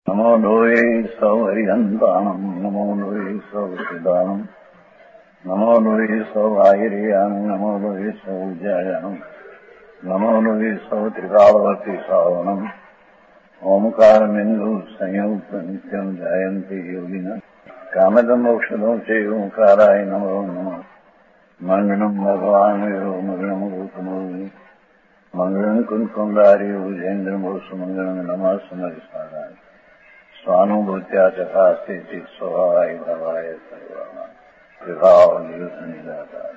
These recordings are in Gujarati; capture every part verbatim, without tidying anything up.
નમો લોહે સૌ હરિહંતાણમ નમો લોહે સૌ સિદાનમ નમો લોહે સૌ આહિર્યાન નમો લોહે સૌ જયાનમ નમો લોહે સૌ ત્રિકાળવતી સાવનમ ઓમકાર બિંદુ સંયુક્ત નિત્યમ જયંતી યોગિન કામદમ મોક્ષદો છે ઓંકારાય નમો નમઃ મંગળમ ભગવાન મંગળમ ગૌતમોની મંગળમ કુંકુંડારી વિજેન્દ્ર મોક્ષ મંગળમ નમઃ સમરિસારાય સ્વાનુભૂત્યા ચકાસ્તે સ્વભાવાય ભવાય સર્વમાં વિભાવ નિયુત નિરાકાર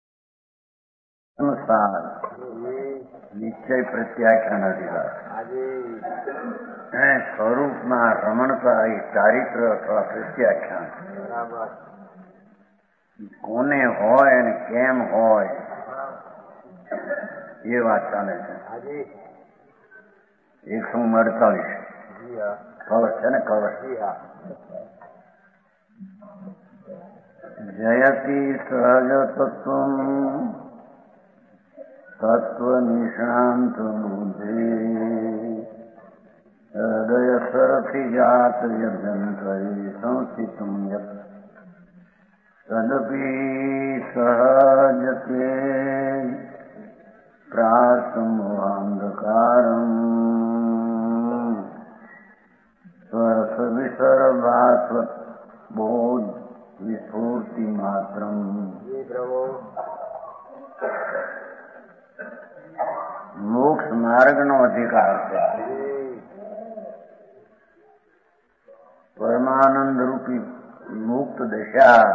નમસ્કાર નિશ્ચય પ્રત્યાખ્યાન અધિકાર સ્વરૂપમાં રમણતા એ ચારિત્ર અથવા પ્રત્યાખ્યાન કોને હોય અને કેમ હોય એ વાત ચાલે છે. એકસો અડતાલીસ કવર છે ને કવર જયતી સહજ તત્વ તત્વ નિષ્ણાંત બુદ્ધિ હૃદય સરથી જાત યજંતરી સંસ્થિતમ યત તદપી સહજતે પ્રાસમોહાંધકારમ સ્વરસ વિસર્વાસ્વ બોધ વિસ્ફૂર્તિ માત્રમ. મોક્ષ માર્ગનો અધિકાર છે. પરમાનંદ રૂપી મુક્ત દશા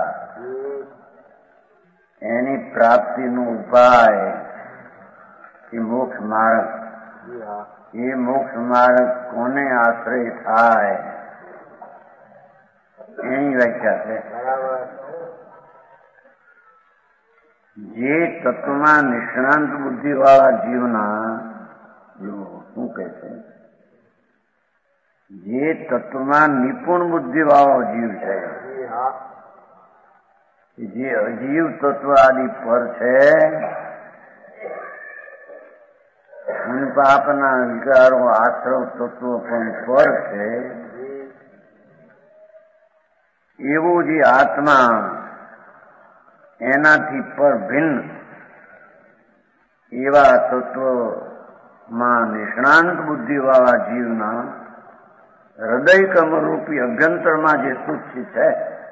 એની પ્રાપ્તિનો ઉપાય એ મોક્ષ માર્ગ. એ મોક્ષ માર્ગ કોને આશ્રય થાય એની વ્યાખ્યા છે. જે તત્વમાં નિષ્ણાંત બુદ્ધિ વાળા જીવના શું કહે છે, જે તત્વમાં નિપુણ બુદ્ધિ વાળો જીવ છે, જે અજીવ તત્વ આદિ પર છે અને પાપના વિચારો આશ્રવ તત્વ પણ પર છે, એવો જે આત્મા એનાથી પર ભિન્ન એવા તત્વમાં નિષ્ણાંત બુદ્ધિવાળા જીવના હૃદય કમરૂપી અભ્યંતરમાં જે સુખ છે,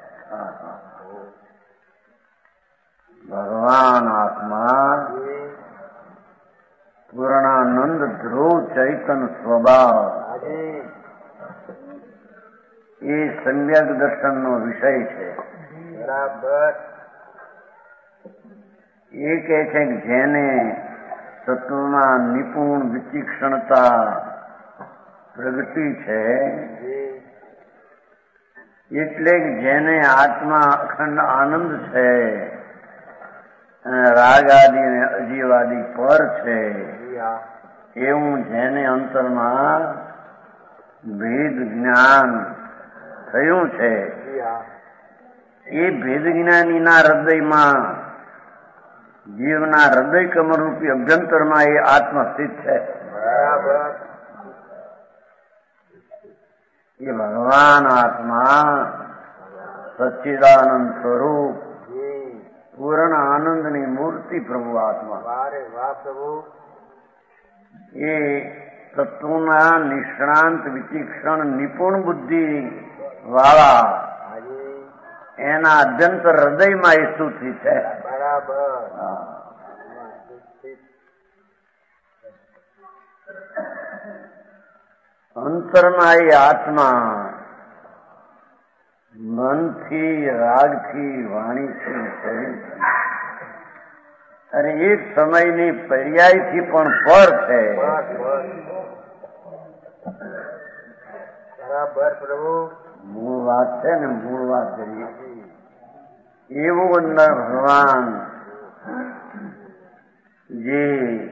ભગવાન આત્મા પૂર્ણાનંદ ધ્રુવ ચૈતન સ્વભાવ એ સમ્યક દર્શનનો વિષય છે. બરાબર. એ કહે છે કે જેને તત્વમાં નિપુણ વિચિક્ષણતા પ્રગટી છે, એટલે કે જેને આત્મા અખંડ આનંદ છે, રાગ આદિ અને અજીવાદી પર છે, એવું જેને અંતરમાં ભેદ જ્ઞાન થયું છે, એ ભેદ જ્ઞાનીના હૃદયમાં જીવના હૃદય કમરૂપી અભ્યંતરમાં એ આત્મસ્થિત છે. બરાબર. એ ભગવાન આત્મા સચ્ચિદાનંદ સ્વરૂપ પૂર્ણ આનંદની મૂર્તિ પ્રભુ આત્મા. વાહ પ્રભુ. એ તત્વના નિષ્ણાંત વિચિક્ષણ નિપુણ બુદ્ધિ વાળા એના અભ્યંતર હૃદયમાં એ સુખી છે. બરાબર. અંતરમાં એ આત્મા મનથી, રાગથી, વાણીથી, શરીરથી અને એક સમયની પર્યાયથી પણ પર છે. બરાબર પ્રભુ. મૂળ વાત છે ને, મૂળ વાત કરીએ એવું અંદર ભગવાન જે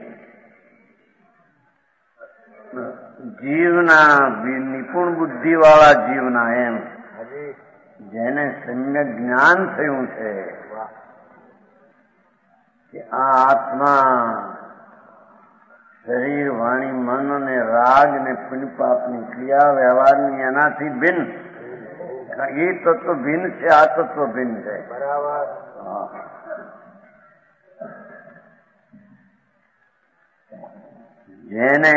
જીવના નિપુણ બુદ્ધિ વાળા જીવના એમ જેને સમ્યક જ્ઞાન થયું છે કે આ આત્મા શરીર, વાણી, મન અને રાગ ને પુણ્ય પાપની ક્રિયા વ્યવહારની એનાથી ભિન્ન. એ તત્વ ભિન્ન છે, આ તત્વ ભિન્ન છે. બરાબર. જેને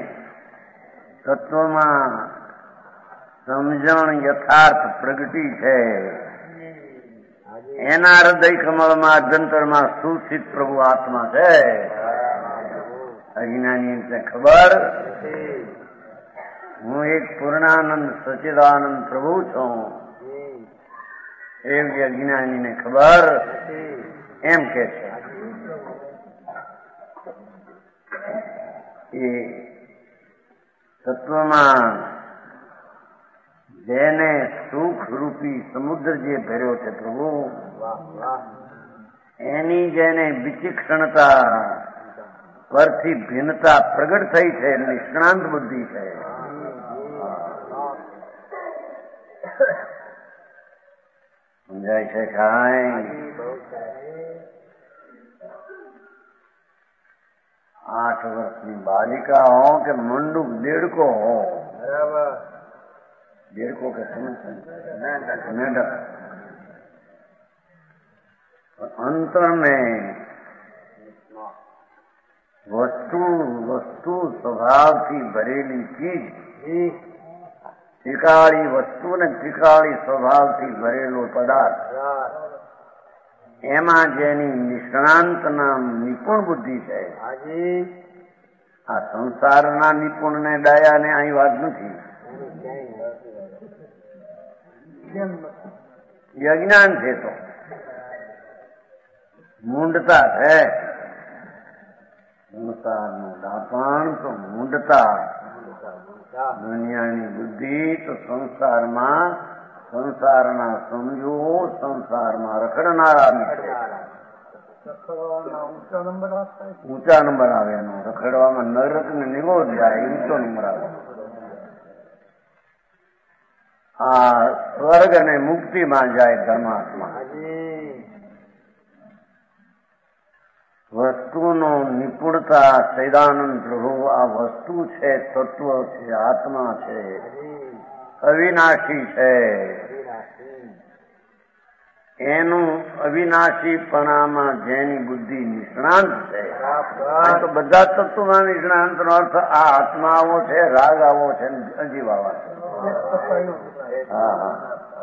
તત્વમાં સમજણ યથાર્થ પ્રગટી છે એના હૃદય કમળમાં અભ્યંતરમાં સુસ્થિત પ્રભુ આત્મા છે. અજ્ઞાની ખબર હું એક પૂર્ણાનંદ સચિદાનંદ પ્રભુ છું એવી અજ્ઞાનીને ખબર એમ કે છે. એ તત્વમાં જેને સુખ રૂપી સમુદ્ર જે ભર્યો છે પ્રભુ, એની જેને વિચિક્ષણતા પરથી ભિન્નતા પ્રગટ થઈ છે, નિષ્ણાંત બુદ્ધિ છે. સમજાય છે કાંઈ? આઠ વર્ષની બાલિકા હો કે મંડુક દેડકો હો, બરાબર. દેડકો કે અંતર में વસ્તુ વસ્તુ સ્વભાવથી ભરેલી ચીજ, ત્રિકાળી વસ્તુ ને ત્રિકાળી સ્વભાવથી ભરેલો પદાર્થ, એમાં જેની નિષ્ણાંતના નિપુણ બુદ્ધિ છે. આ સંસારના નિપુણ ને ડાયા ને અહીં વાત નથી. એ અજ્ઞાન છે, તો મૂંડતા છે. સંસારનું ડાપણ તો મૂંડતા. દુનિયાની બુદ્ધિ તો સંસારમાં સંસારના સમજો સંસારમાં રખડનારા ઊંચા નંબર આવે. એનો રખડવામાં નરક ને નિરોધ જાય, ઊંચો નંબર આવે. આ સ્વર્ગ અને મુક્તિમાં જાય ધર્માત્મા. વસ્તુનો નિપુણતા સૈદાનંદ પ્રભુ આ વસ્તુ છે, તત્વ છે, આત્મા છે, અવિનાશી છે. એનું અવિનાશીપણામાં જેની બુદ્ધિ નિષ્ણાંત છે, તો બધા તત્વમાં નિષ્ણાંત નો અર્થ આ આત્માઓ છે, રાગ આવો છે, અજીવાવા છે. હા હા.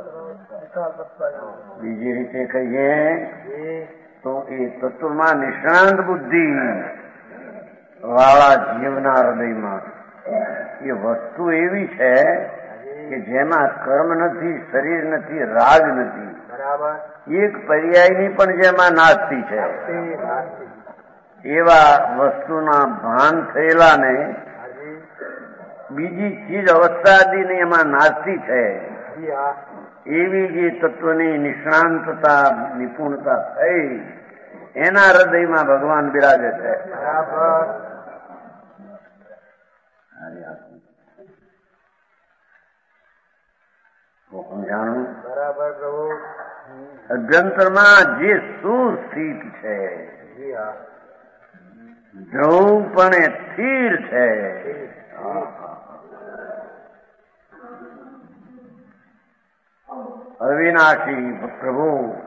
બીજી રીતે કહીએ તો એ તત્વમાં નિષ્ણાંત બુદ્ધિ વાળા જીવના હૃદયમાં એ વસ્તુ એવી છે કે જેમાં કર્મ નથી, શરીર નથી, રાગ નથી. એક પર્યાયની પણ જેમાં નાસ્તી છે. એવા વસ્તુના ભાન થયેલા ને બીજી ચીજ અવસ્થાદીની એમાં નાસ્તી છે. એવી જે તત્વની નિષ્ણાંતતા નિપુણતા થઈ એના હૃદયમાં ભગવાન બિરાજે છે. સમજાણું? બરાબર પ્રભુ. અભ્યંતરમાં જે સુસ્થિત છે, ધ્રુવપણે સ્થિર છે. અવિનાશી પ્રભુ,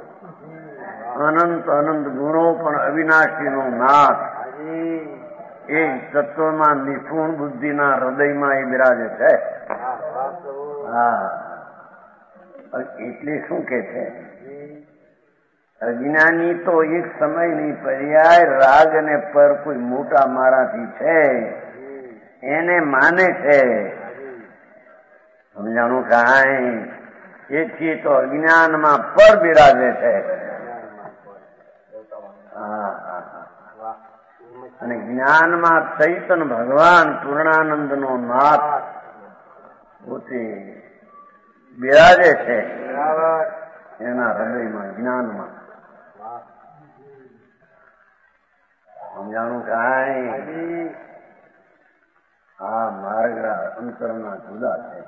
અનંત અનંત ગુણો પણ અવિનાશીનો નાથ એ તત્વમાં નિપુણ બુદ્ધિના હૃદયમાં એ બિરાજે છે. હા, એટલે શું કે છે? અજ્ઞાની તો એક સમયની પર્યાય રાગ અને પર કોઈ મોટા મારાથી છે એને માને છે. સમજાણું કાંઈ? એથી તો અજ્ઞાનમાં પર બિરાજે છે. હા હા હા. અને જ્ઞાનમાં ચૈતન ભગવાન પૂર્ણાનંદ નો નાથ પોતે બિરાજે છે એના હૃદયમાં, જ્ઞાનમાં. સમજાણું કાંઈ? આ માર્ગ અંતરના જુદા છે.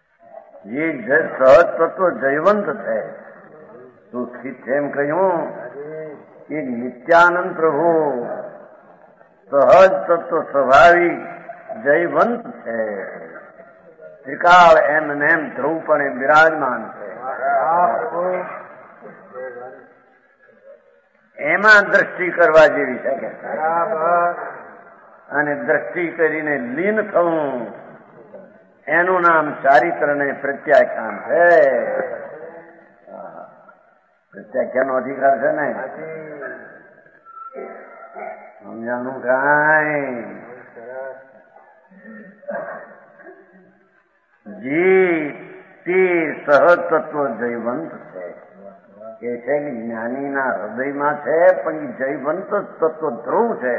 એ સહજ તત્વ જયવંત છે, સુખિત છે એમ કહ્યું. એક નિત્યાનંદ પ્રભુ સહજ તત્વ સ્વાભાવિક જયવંત છે. ત્રિકાળ એમ ને એમ ધ્રુવપણે બિરાજમાન છે. એમાં દ્રષ્ટિ કરવા જેવી છે કે અને દ્રષ્ટિ કરીને લીન થવું એનું નામ ચારિત્ર ને પ્રત્યાખ્યાન છે. પ્રત્યાખ્યાનનો અધિકાર છે ને સમજાનું કાંઈ જી તે સહજ તત્વ જયવંત છે. એ છે કે જ્ઞાનીના હૃદયમાં છે પણ જયવંત તત્વ ધ્રુવ છે.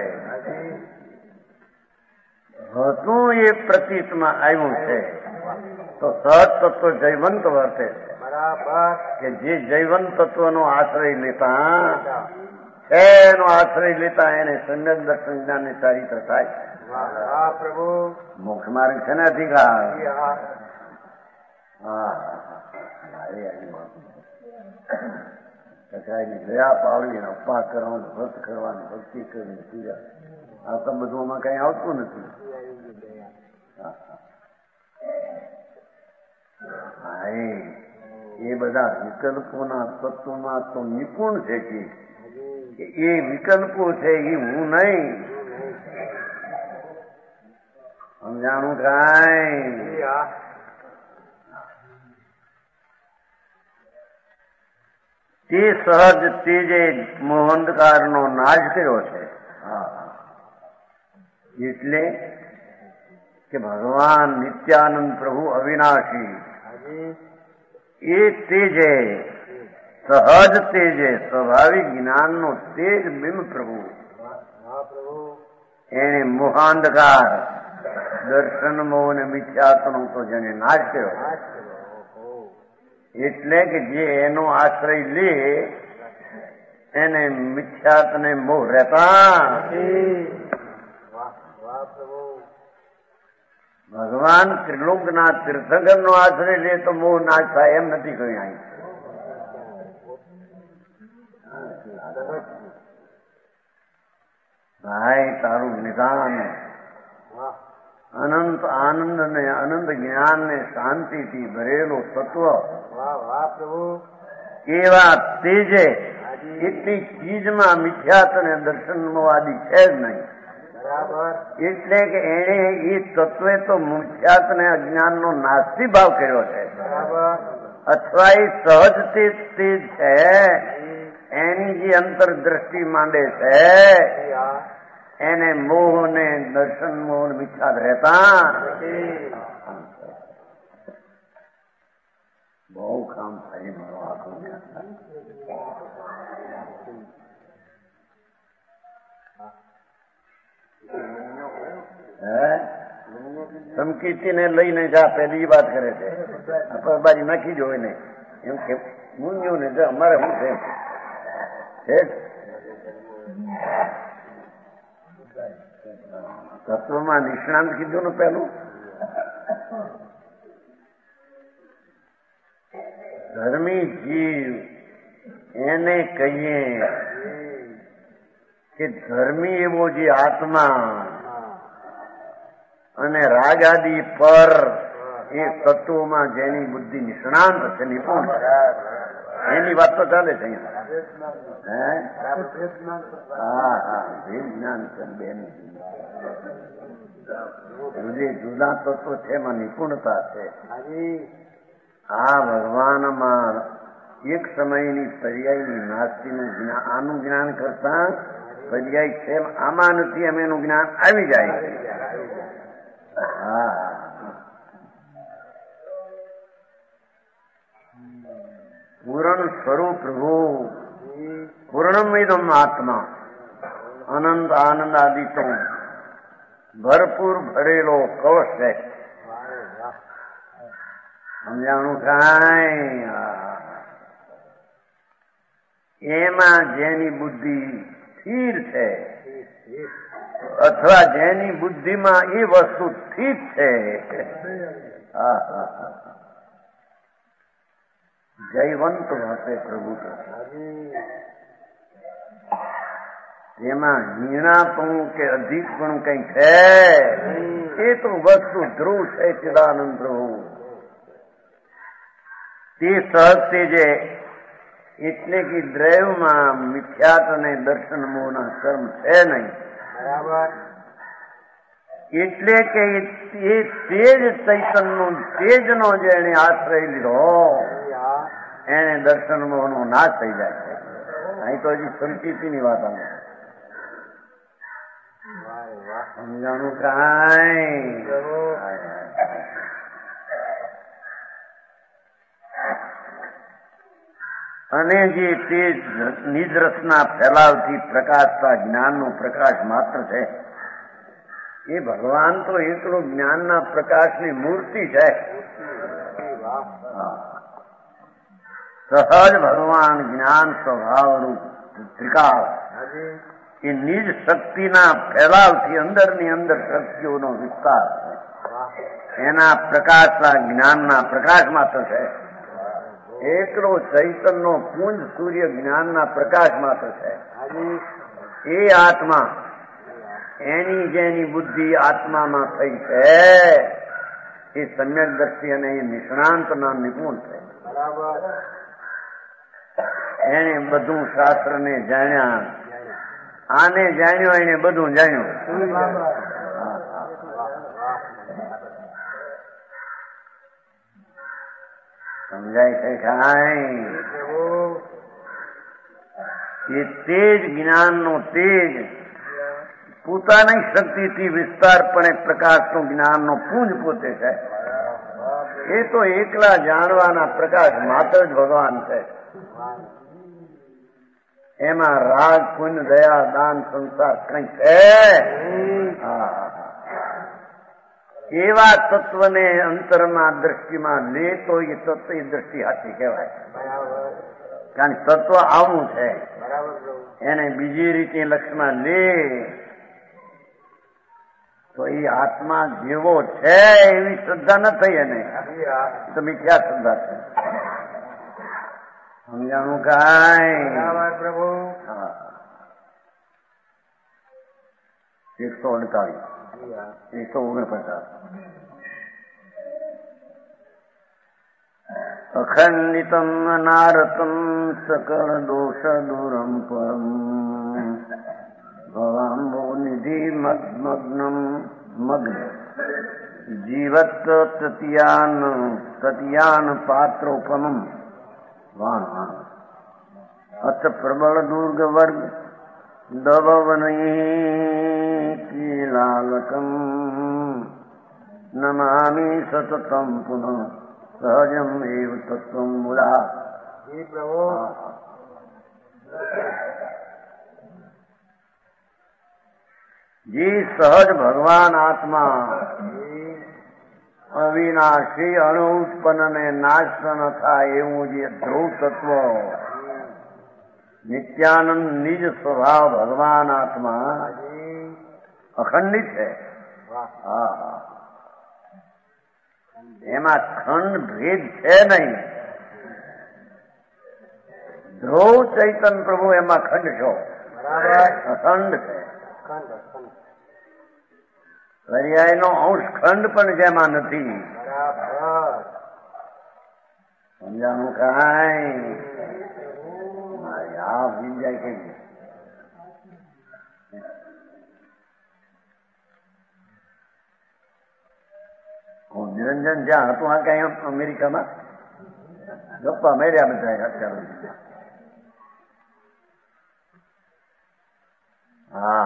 હતું એ પ્રતીતમાં આવ્યું છે તો સહજ તત્વ જયવંત વર્તે છે કે જે જયવંત તત્વનો આશ્રય લેતા છે એનો આશ્રય લેતા એને સમ્યક દર્શન જ્ઞાન ને ચારિત્ર થાય છે. મોક્ષ માર્ગ છે ને અધિકાર. હા દયા પાળવી અપા કરવાનું વ્રત કરવાનું ભક્તિ કરવાની પૂજા આ તો બધું આમાં કઈ આવતું નથી. હા એ બધા વિકલ્પોના તત્વમાં તો નિપુણ છે કે એ વિકલ્પો છે એ હું નહીં. સમજાણું કાંઈ તે સહજ તેજે મોહંધકારનો નાશ કર્યો છે. એટલે કે ભગવાન નિત્યાનંદ પ્રભુ અવિનાશી એ તેજે સહજ તેજે સ્વાભાવિક જ્ઞાનનો તેજ બિંબ પ્રભુ એને મોહાંધકાર દર્શન મોહ અને મિથ્યાત્વનો તો જેને નાશ કર્યો. એટલે કે જે એનો આશ્રય લે એને મિથ્યાત ને મોહ રહેતા. ભગવાન ત્રિલોકના તીર્થંકર નો આશ્રય લે તો મોહ નાશ થાય એમ નથી કહ્યું. અહીં ભાઈ તારું નિદાન અનંત આનંદ ને અનંત જ્ઞાન ને શાંતિથી ભરેલો તત્વ એવા તેજે એટલી ચીજમાં મિથ્યાત અને દર્શન આદિ છે જ નહીં. એટલે કે એને એ તત્વે તો મિથ્યાત ને અજ્ઞાન નો નાસ્તી ભાવ કર્યો છે અથવા એ સહજ તેજ તેજ છે એની જે અંતર દ્રષ્ટિ માંડે છે એને મોહ ને દર્શન મોહ મિથ્યાત રહેતા બહુ કામ થાય. મારો આખો હે સમકીર્તિ ને લઈને જા પેલી વાત કરે છે બારી નાખી જો એને એમ કે મૂંઝ્યું ને અમારે શું છે તત્વમાં નિષ્ણાંત કીધું ને પેલું ધર્મી જીવ એને કહીએ કે ધર્મી એવો જે આત્મા અને રાગ આદિ પર એ તત્વોમાં જેની બુદ્ધિ નિષ્ણાંત છે નિપુણ એની વાત તો ચાલે છે અહીંયા. હા હા વિજ્ઞાન છે બેન જે જુદા તત્વો છે એમાં નિપુણતા છે. આ ભગવાનમાં એક સમયની પર્યાયની નાસ્તીનું જ્ઞાન આનું જ્ઞાન કરતા પર્યાય છે આમાં નથી એમ એનું જ્ઞાન આવી જાય. હા પૂરણ સ્વરૂપ પ્રભુ પૂર્ણમિદમ આત્મા અનંત આનંદ આદિ તો ભરપૂર ભરેલો કવચ છે. સમજાણું કાંઈ એમાં જેની બુદ્ધિ સ્થિર છે અથવા જેની બુદ્ધિમાં એ વસ્તુ સ્થિત છે જયવંત હશે પ્રભુ. એમાં હીણાપણું કે અધિકપણું કઈ છે એ તો વસ્તુ ધ્રુવ છે ચિદાનંદ પ્રભુ. તે સહજ જે એટલે કે દ્રવ્યમાં મિથ્યાત અને દર્શન મોહના કર્મ છે નહીં. બરાબર. એટલે કે એ તેજ ચૈતનનો તેજનો જેને આશ્રય લીધો એને દર્શન મોહનો નાશ થઈ જાય છે. અહીં તો હજી સંકિતની વાત આવે સમજાણું કાંઈ. અને જે તેજ નિજરસના ફેલાવથી પ્રકાશતા જ્ઞાનનો પ્રકાશ માત્ર છે એ ભગવાન તો એકલો જ્ઞાનના પ્રકાશની મૂર્તિ છે. સહજ ભગવાન જ્ઞાન સ્વભાવરૂપ ત્રિકાળ એ નિજ શક્તિના ફેલાવથી અંદરની અંદર શક્તિઓનો વિસ્તાર છે. એના પ્રકાશના જ્ઞાનના પ્રકાશ માત્ર છે. એકલો ચૈતનનો પુંજ સૂર્ય જ્ઞાનના પ્રકાશ માત્ર છે. એ આત્મા એની જેની બુદ્ધિ આત્મામાં થઈ છે એ સમ્યક દ્રષ્ટિ અને એ નિષ્ણાંતના નિપુણ છે. એને બધું શાસ્ત્રને જાણ્યા, આને જાણ્યો એને બધું જાણ્યું. સમજાય છે કાંઈ? એ તેજ જ્ઞાનનો તેજ પોતાની શક્તિથી વિસ્તારપણે પ્રકાશનું જ્ઞાનનો પુંજ પોતે છે. એ તો એકલા જાણવાના પ્રકાશ માત્ર જ ભગવાન છે. એમાં રાગ પુણ્ય દયા દાન સંસાર કઈ છે? એવા તત્વને અંતરમાં દ્રષ્ટિમાં લે તો એ તત્વ એ દ્રષ્ટિ હાથી કહેવાય. કારણ તત્વ આવું છે એને બીજી રીતે લક્ષમાં લે તો એ આત્મા જેવો છે એવી શ્રદ્ધા ન થઈ. એને તો મિથ્યા શ્રદ્ધા છે. સમજાણું કાંઈ? પ્રભુ. એકસો અડતાલીસ એકસો ઓગણપચાસ. અખંડિતમ અનારતમ સકળ દોષ દૂરમ પરમ ભવાંબો નિધિ મગ્નમ મગ્ન જીવત તતિયાન તતિયાન પાત્રોપમમ વાણ વાણ અથ પ્રબળ દુર્ગ વર્ગ દવવની કીલાલકમ નમામી સતતમ પુનઃ સહજમ એવ તત્વમ મુદા. જે સહજ ભગવાન આત્મા અવિનાશી અનુત્પન્ન ને નાશ ન થાય એવું જે ધ્રુવ તત્વ નિત્યાનંદ નિજ સ્વભાવ ભગવાન આત્મા અખંડિત છે. હા, એમાં ખંડ ભેદ છે નહીં. ધ્રુવ ચૈતન પ્રભુ એમાં ખંડ છો, અખંડ છે. પર્યાયનો અંશ ખંડ પણ જેમાં નથી. સમજાણું કાંઈ? આ સમજાય કે નિરંજન જ્યાં હતું આ કઈ અમેરિકામાં ગપ્પા મેર્યા બધા અત્યારે. હા,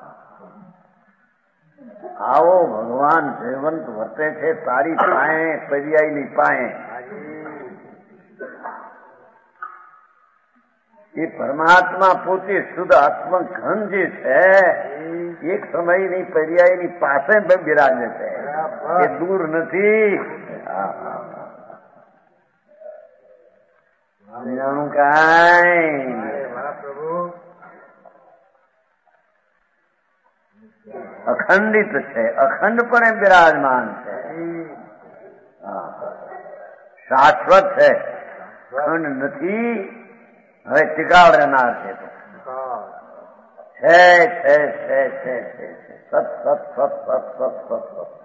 આવો ભગવાન જયવંત વર્તે છે તારી પાએ પર્યાયની પાએ. એ પરમાત્મા પોતે શુદ્ધ આત્મઘન જે છે એક સમયની પર્યાયની પાસે બિરાજે છે, એ દૂર નથી. જાણું કાંઈ? અખંડિત છે, અખંડપણે બિરાજમાન છે, શાશ્વત છે, ખંડ નથી. હવે ટીકાળ રહેનાર છે. તો છે છે છે છે છે સત સત સત સત સત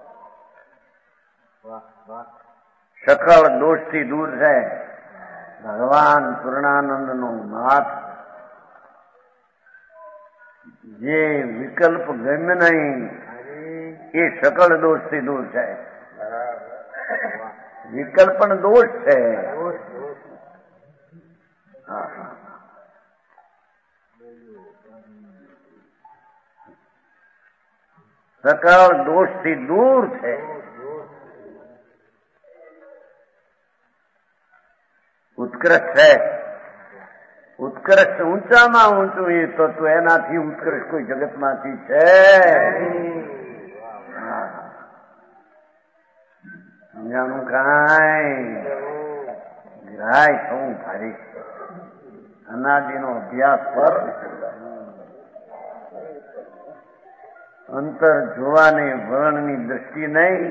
સત સકળ દોષથી દૂર છે. ભગવાન પૂર્ણાનંદ નો નાથ જે વિકલ્પ ગમ્ય નહીં એ સકળ દોષથી દૂર છે. વિકલ્પ પણ દોષ છે. હા હા સકળ દોષથી દૂર છે. ઉત્કૃષ્ટ છે. ઉત્કૃષ્ટ ઊંચામાં ઊંચું એ તત્વ એનાથી ઉત્કૃષ્ટ કોઈ જગતમાંથી છે. સમજાણું કાંઈ ગ્રાય થવું ભારી. અનાદિનો અભ્યાસ પર અંતર જોવાની વલણની દ્રષ્ટિ નહીં,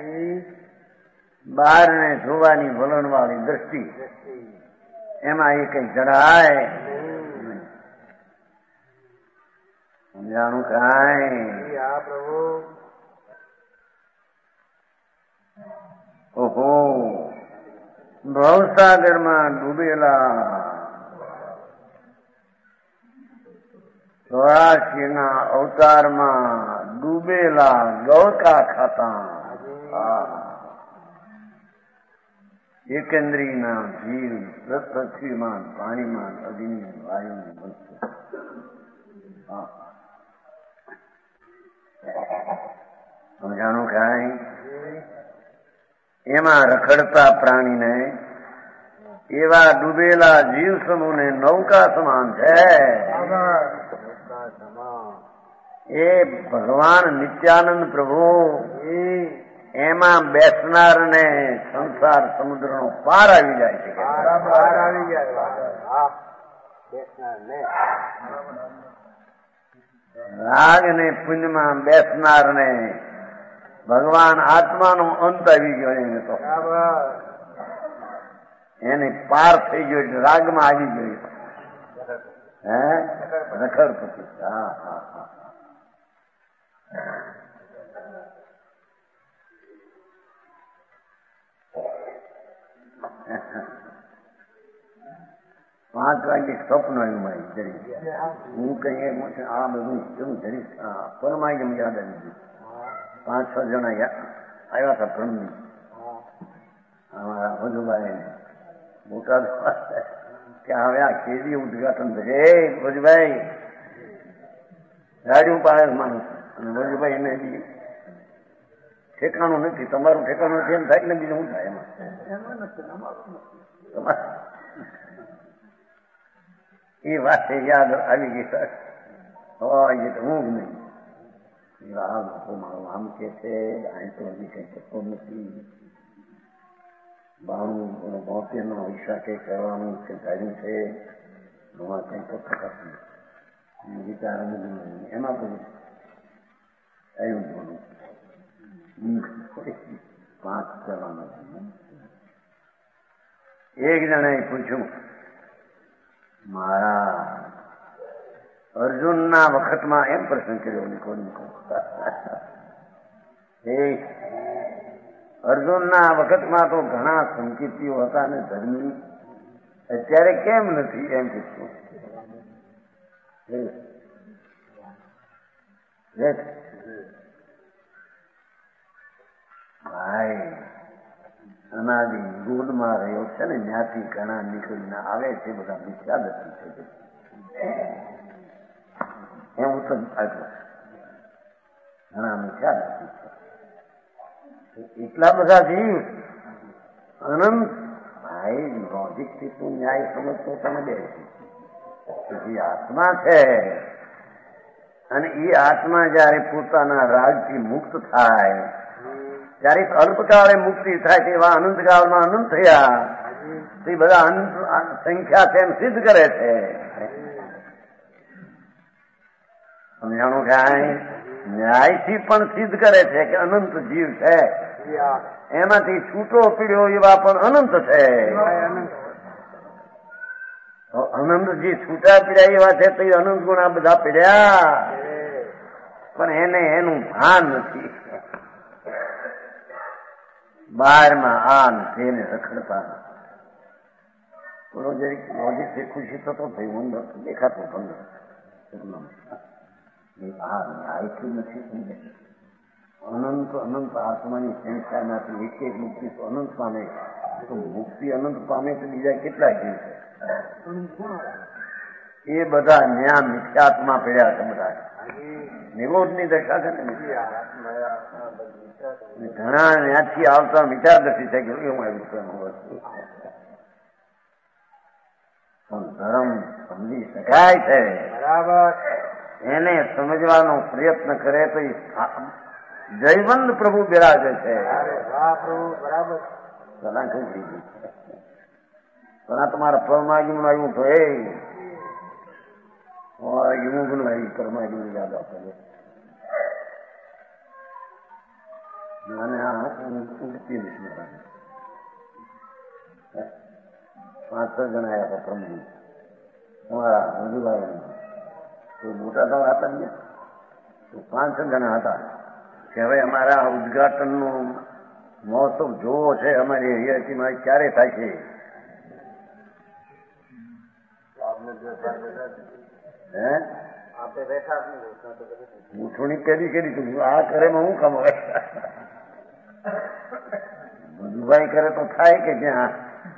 બહારને જોવાની વલણ વાળી દ્રષ્ટિ, એમાં એ કઈ જણાય. સમજાણું કાંઈ? ઓહો, ભવસાગરમાં ડૂબેલા ચોરાશીના અવતારમાં ડૂબેલા ગવકા ખાતા એકેન્દ્રીના જીવ પૃથ્વીમાં, પાણીમાં, અગ્નિ, વાયુ, વસ્તુ. સમજાણું કાંઈ? એમાં રખડતા પ્રાણીને એવા ડૂબેલા જીવ સમૂહને નૌકા સમાન છે. એ ભગવાન નિત્યાનંદ પ્રભુ એમાં બેસનારને સંસાર સમુદ્રનો પાર આવી જાય છે. રાગ ને પુંજમાં બેસનારને ભગવાન આત્માનો અંત આવી ગયો. એને તો એને પાર થઈ ગયો એટલે રાગમાં આવી ગયો. હે રખડપતિ. હા હા હા પાંચ વાગે સ્વપ્ન આવ્યું મારી જરી. હું કઈ આ બધું કેવું જરી પરમાઈ ગયું. યાદ આવી ગયું. પાંચ છ જણા આવ્યા હતા બ્રહ્મની. અમારા ભજુભાઈ મોટા કે હવે આ કેદી ઉદઘાટન થશે. ભજુભાઈ ગાડી પાડે માણસ અને ભજુભાઈ એને બી ઠેકાણું નથી. તમારું ઠેકાણું નથી એમ થાય ને બીજું શું થાય એમાં? એ વાત યાદ આવી ગઈ સર. હોય તો હું જ નહીં. આ લોકો મારું આમ કે છે, અહીં તો હજી કઈ થતો નથી. બાણું બોતેર નો પૈસા કઈ કરવાનું છે કાઢ્યું છે. એમાં કઈ તો થતું વિચાર એમાં બધું એવું બોલું પાંચ કરવાના. એક જણાએ પૂછ્યું, મારા અર્જુનના વખતમાં એમ પ્રશ્ન કર્યો નિકો નિકો અર્જુનના વખતમાં તો ઘણા સંકેતીઓ હતા ને ધર્મી, અત્યારે કેમ નથી એમ પૂછ્યું. ભાઈ અનાદિ ગોદમાં રહ્યો છે ને, ત્યાંથી ઘણા નીકળીને આવે છે. બધા મિથ્યાદર્શી છે. એમ તો આપ્યું ઘણા મિથ્યાદર્શી છે. એટલા બધા જીવ અનંત. ભાઈ લોજિક થી તું ન્યાય સમજતો તમે બે જે આત્મા છે અને એ આત્મા જયારે પોતાના રાગથી મુક્ત થાય ત્યારે અલ્પકાળે મુક્તિ થાય છે. એવા અનંતકાળમાં અનંત થયા તે બધા અનંત સંખ્યા છે એમ સિદ્ધ કરે છે. સમજાણું કાંઈ? ન્યાયથી પણ સિદ્ધ કરે છે કે અનંત જીવ છે. એમાંથી છૂટો પીડ્યો એવા પણ અનંત છે. અનંતજી છૂટા પીડ્યા એવા છે તો એ અનંત ગુણ આ બધા પીડ્યા, પણ એને એનું ભાન નથી. બહારમાં આ નથી એને રખડતા થોડો જરીક લોજિકથી ખુશી થતો થઈ ઊંડો દેખાતો ભંગ આ એટલું નથી સમજે. અનંત અનંત આત્માની સંખ્યામાંથી એક એક મુક્તિ તો અનંત પામે, તો મુક્તિ અનંત પામે તો બીજા કેટલા જીવ છે એ બધા ન્યા મિથ્યાત્મા પડ્યા છે. બધા નિરોધની દશા છે ને, ઘણા ત્યાંથી આવતા મિથ્યાદશી થઈ ગયું એવું આવ્યું. પણ ધર્મ સમજી શકાય છે, બરાબર. એને સમજવાનો પ્રયત્ન કરે તો જયવંત પ્રભુ બિરાજે છે. બરાબર. પણ આ તમારા પરમાગમ આવ્યું તો એ યુગનું આવ્યું પરમાગમ યાદ આપે અને આ ઉડતી નથી. પાંચ છ જણા આવ્યા હતા પ્રમાણ તમારા રજુભાઈ તો મોટા તમારા હતા ને તો પાંચ છ જણા હતા કે હવે અમારા ઉદઘાટનનો મહોત્સવ જોવો છે અમારી હરિયાસીમાં ક્યારે થાય છે. હે ઉઠવણી કરી કરી આ કરે હું કામ હવે મધુભાઈ કરે તો થાય કે ક્યાં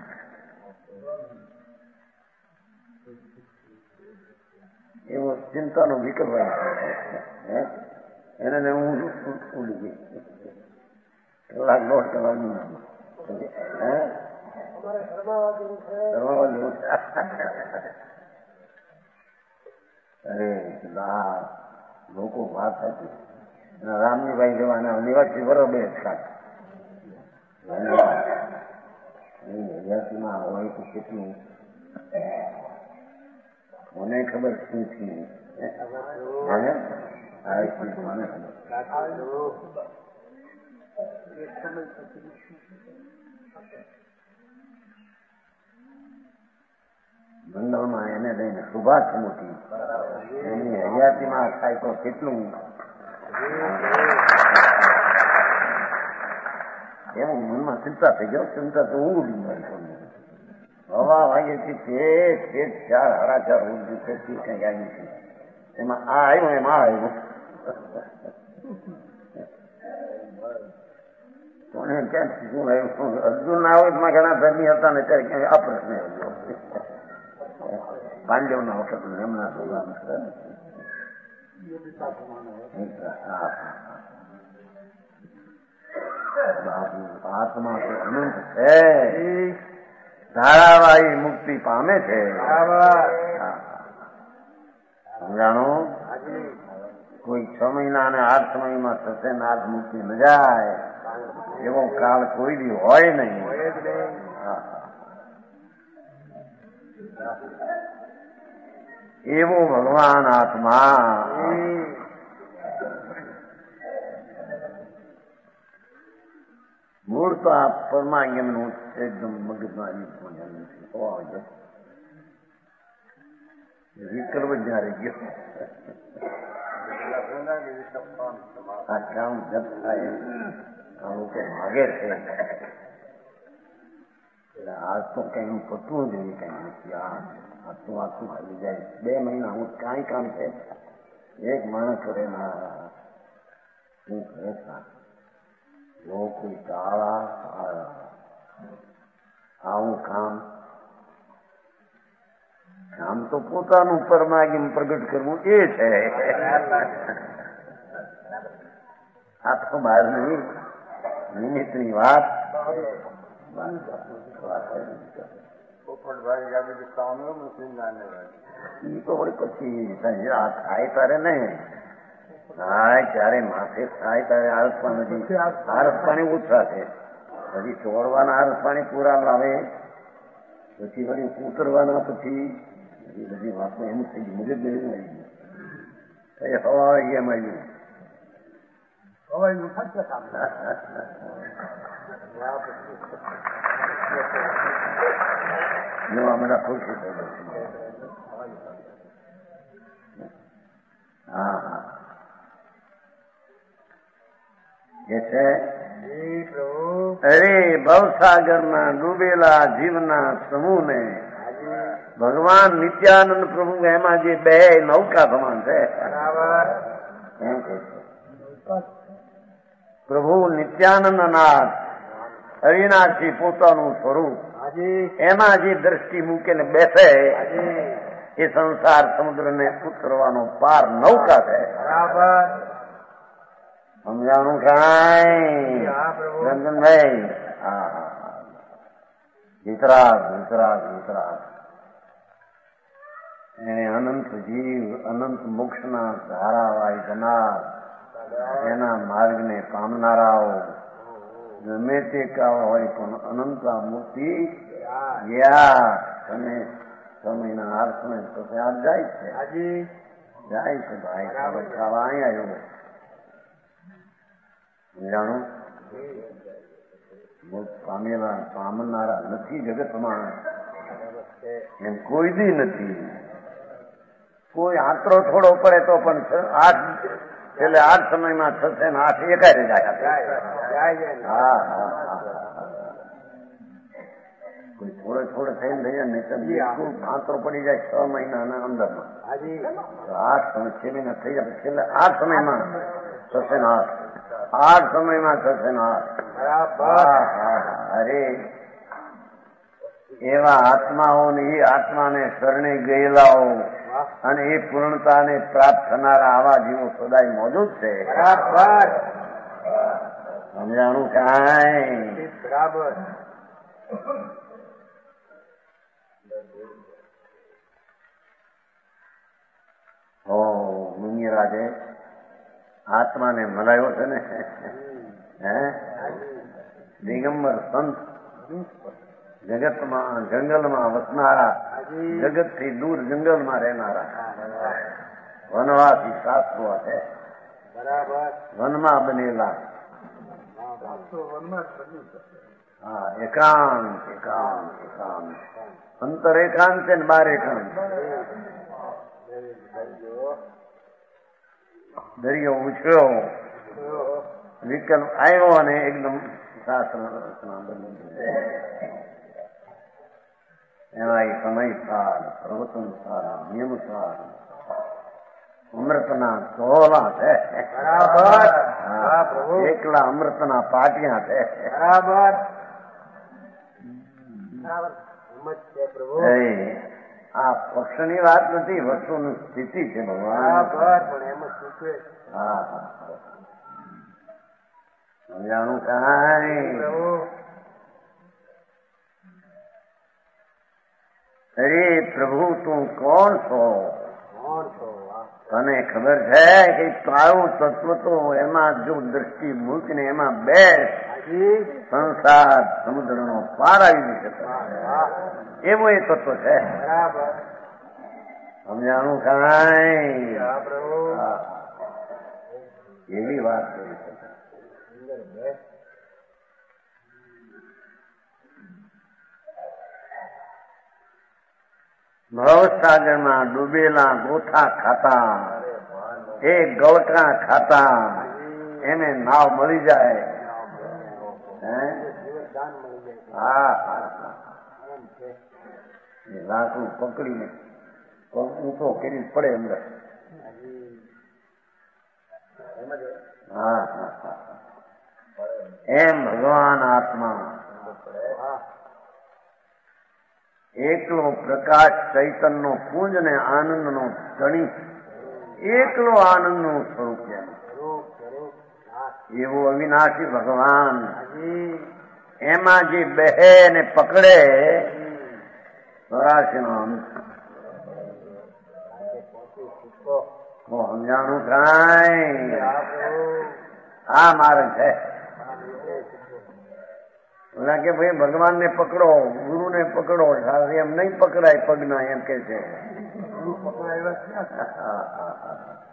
એવો ચિંતાનો વિકલ્પ એને હું ઉડી ગઈ કલાક દોઢ કલાકનું હે અરે લોકો વાત હતી રામજીભાઈ જવાના નિવાસી બરોબર હરિયાસીમાં હોય તો કેટલું મને ખબર શું છે. મંડળમાં એને લઈને સુભાષ મોટી એની હયાતીમાં થાય તો કેટલું એવું મનમાં ચિંતા થઈ ગયો. ચિંતા તો હું ઉડી મારી હવા વાગેથી ઠેઠ ઠેઠ ચાર સાડા ચાર ઉડી કઈ આવી છે. એમાં આ આવ્યું એમાં આવ્યું કોને ક્યાંથી શું આવ્યું. અર્જુન ના આવે એમાં ઘણા ધર્મી હતા ને ત્યારે ક્યાંય આ પ્રશ્ન આવ્યો. પાંડવના વખત એમના આત્મા તો અનંત છે, ધારાવાહી મુક્તિ પામે છે. સમજાણું? કોઈ છ મહિના અને આઠ સમયમાં થશે ને આઠ મુક્તિ ન જાય એવો કાળ કોઈ દી હોય નહીં. એવો ભગવાન આત્મા મૂળ તો આ પરમાંગમનું એકદમ મગજમાં વિકલ્પ જયારે ગયો આ કામ જપ થાય આ લોકો માગે છે એટલે આજ તો કઈ પતવું જોઈએ કઈ નથી. આ આટલું આટલું ખાલી જાય બે મહિના હું કાંઈ કામ છે એક માણસ કરે ના શું કરે લોકો કાળા આવું કામ કામ તો પોતાનું પરમાગમ પ્રગટ કરવું એ છે. આ તો બહાર નહીં નિમિત્તની વાત. એ તો વળી પછી થાય તારે નહીં થાય ત્યારે માથે થાય ત્યારે આરસ પાણી આરસ પાણી ઓછા છે. હજી છોડવાના આરસ પાણી પૂરા લાવે પછી વળી ઉતરવાના પછી હજી બધી વાતો એમ થઈ ગઈ. મુજબ એવું આવી ગયું હવા એમ આવ્યું જો આ બધા ખુશી થઈ ગઈ. હા હા એ છે અરે ભવસાગરમાં ડૂબેલા જીવના સમૂહને ભગવાન નિત્યાનંદ પ્રભુ એમાં જે બે નૌકા સમાન છે. પ્રભુ નિત્યાનંદ નાથ અવિનાશી પોતાનું સ્વરૂપ એમાં જે દ્રષ્ટિ મૂકીને બેસે એ સંસાર સમુદ્રને ઉતરવાનો પાર નૌકા છે. સમજાણું કાંઈ રંજનભાઈ? હા હા વિતરાગ વિતરાગ વિતરાગ એને અનંત જીવ અનંત મોક્ષના ધારાવાય જનાર એના માર્ગને પામનારાઓ ગમે તે કાવા હોય પણ અનંતા મૂર્તિ ગયા તમે સમયના આર સમય તો ત્યાં જાય છે જાય છે ભાઈ ખાવા અહીં આવ્યો જાણું પામેલા પામનારા નથી જગતમાં એમ કોઈ દી નથી. કોઈ આંતરો થોડો પડે તો પણ આઠ એટલે આઠ સમયમાં થશે ને આઠ એકાય જાય. હા હા કોઈ થોડે થોડે થઈને થઈ જાય નહીં તો આંતરો પડી જાય છ મહિનાના અંદરમાં. આઠ સમય છ મહિના થઈ જાય છેલ્લે આઠ સમયમાં થશે ને આઠ આઠ સમયમાં થશે ને આઠ. અરે એવા આત્માઓને એ આત્માને શરણે ગયેલાઓ અને એ પૂર્ણતાને પ્રાપ્ત થનારા આવા જીવો સદાય મોજૂદ છે. સમજાણું કાંઈ? બરાબર. ઓ મુનિરાજે આત્માને મલાયો છે ને હે દિગંબર સંત જગતમાં જંગલમાં વસનારા જગતથી દૂર જંગલમાં રહેનારા વનવાસી શાસ્ત્રો છે. વનમાં બનેલા હા એકાંત એકાંત એકાંત અંતર એકાંત છે ને બાર એકાંત. દરિયો ઉછળ્યો વિકલ્પ આવ્યો અને એકદમ શાસ્ત્ર રચના બની એમાં એ સમય સાર પ્રવચન સારા નિયમ સારા અમૃતના ચોલા છે. એકલા અમૃતના પાટિયા છે. આ પક્ષની વાત નથી વસ્તુની સ્થિતિ છે ભગવાન. હા હા સમજાણું કાંઈ? અરે પ્રભુ તું કોણ છો? તને ખબર છે કે તારું તત્વ તો એમાં જો દ્રષ્ટિ મૂકીને એમાં બે સંસાર સમુદ્રનો પાર આવી શકે એવો એ તત્વ છે. સમજાણું કાંઈ? એવી વાત કરી શકે. ભવસાગરમાં ડૂબેલા ગોથા ખાતા એ ગળકા ખાતા એને નાવ મળી જાય. હા લાકડું પકડીને ઊંચો કરી પડે અંદર. હા હા હા એમ ભગવાન આત્મા એકલો પ્રકાશ ચૈતનનો પુંજ ને આનંદનો ધણી એકલો આનંદનું સ્વરૂપ છે. એવો અવિનાશી ભગવાન એમાં જે બેહે ને પકડે સ્વરાશીનો અંત. સમજાણું કાંઈ? આ માર્ગ છે. ઓલા કે ભાઈ ભગવાનને પકડો ગુરુને પકડો એમ નહીં પકડાય પગના એમ કે છે.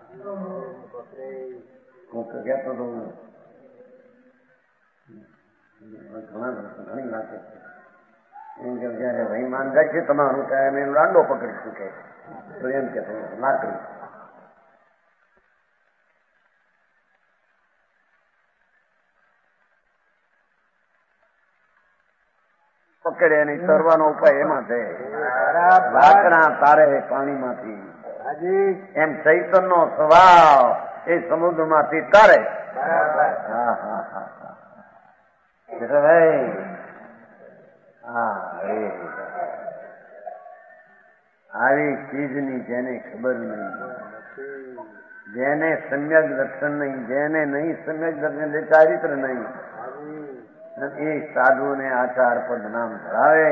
હું તો કહેતો હતો ઘણા ઘણી નાખે છે એમ કે જયારે વહીમાન જાય છે તમારું કાયમ એનો દાંડો પકડીશું કે તો એમ કે લાકડી પકડે અને તરવાનો ઉપાય એમાં છે લાકડા તારે પાણીમાંથી એમ ચૈતનનો સ્વભાવ એ સમુદ્રમાંથી તારે. હા હા હા ભાઈ હા આવી ચીજની જેને ખબર નહીં, જેને સમ્યક દર્શન નહીં, જેને નહીં સમ્યક દર્શન ચારિત્ર નહીં, એ સાધુને આચાર પદ નામ ધરાવે.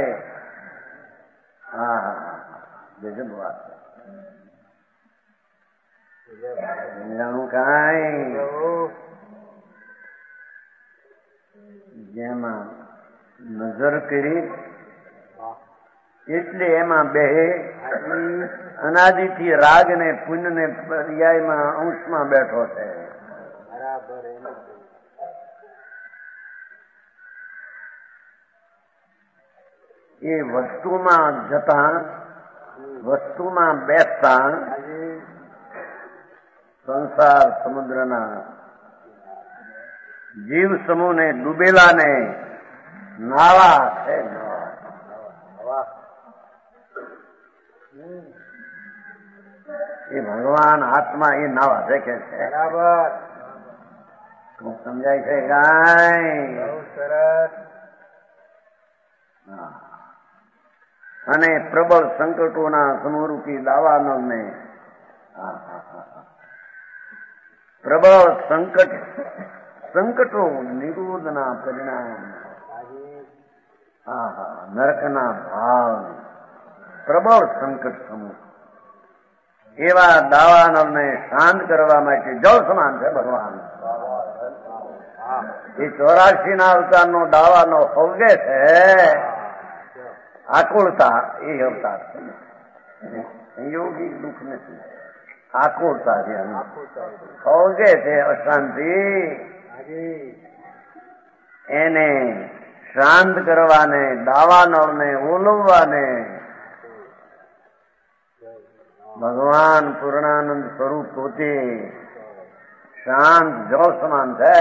હા હા હા ગજબ વાત જાણું કાંઈ જેમાં નજર કરી એટલે એમાં બે અનાદિથી રાગ ને પુણ્ય ને પર્યાયમાં અંશમાં બેઠો છે. એ વસ્તુમાં જતા વસ્તુમાં બેસતા સંસાર સમુદ્રના જીવ સમૂહને ડૂબેલાને નાવા છે. એ ભગવાન આત્મા એ નાવા છે કે છે. બરાબર સમજાય છે ગાય. અને પ્રબળ સંકટોના સમરૂપી દાવાનળને પ્રબળ સંકટ સંકટો નિરોધના પરિણામ આહા નરકના ભાવ પ્રબળ સંકટ સમૂહ એવા દાવાનળને શાંત કરવા માટે જળ સમાન છે ભગવાન. એ ચોરાશી ના અવતારનો દાવાનો અવગે છે. આકુળતા એ અવતાર છે યોગી દુઃખ નથી. આકુળતા છે અવગે છે અશાંતિ. એને શાંત કરવાને દાવાનળને ઓલવવાને ભગવાન પૂર્ણાનંદ સ્વરૂપ પોતે શાંત જળ સમાન છે.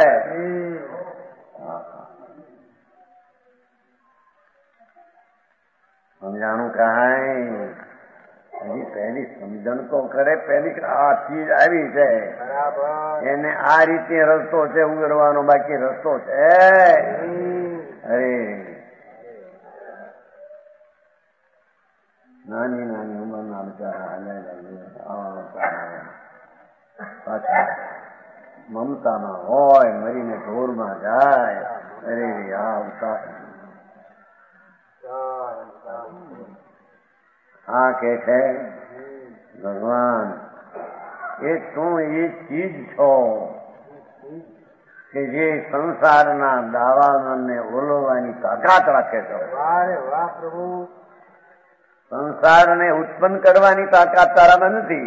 સમજાણું કાંઈ હજી પહેલી સમજણ તો કરે. પહેલી આ ચીજ આવી છે એને આ રીતે રસ્તો છે ઉગરવાનો, બાકી રસ્તો છે. અરે નાની નાની ઉંમરના બિચારા પાછા મમતામાં હોય મરીને ઢોરમાં જાય. અરે આ અવતાર આ કે છે ભગવાન એ તું એ ચીજ છો કે જે સંસારના દાવાનળને ઓલવવાની તાકાત રાખે છો. વાહ પ્રભુ. સંસારને ઉત્પન્ન કરવાની તાકાત તારામાં નથી.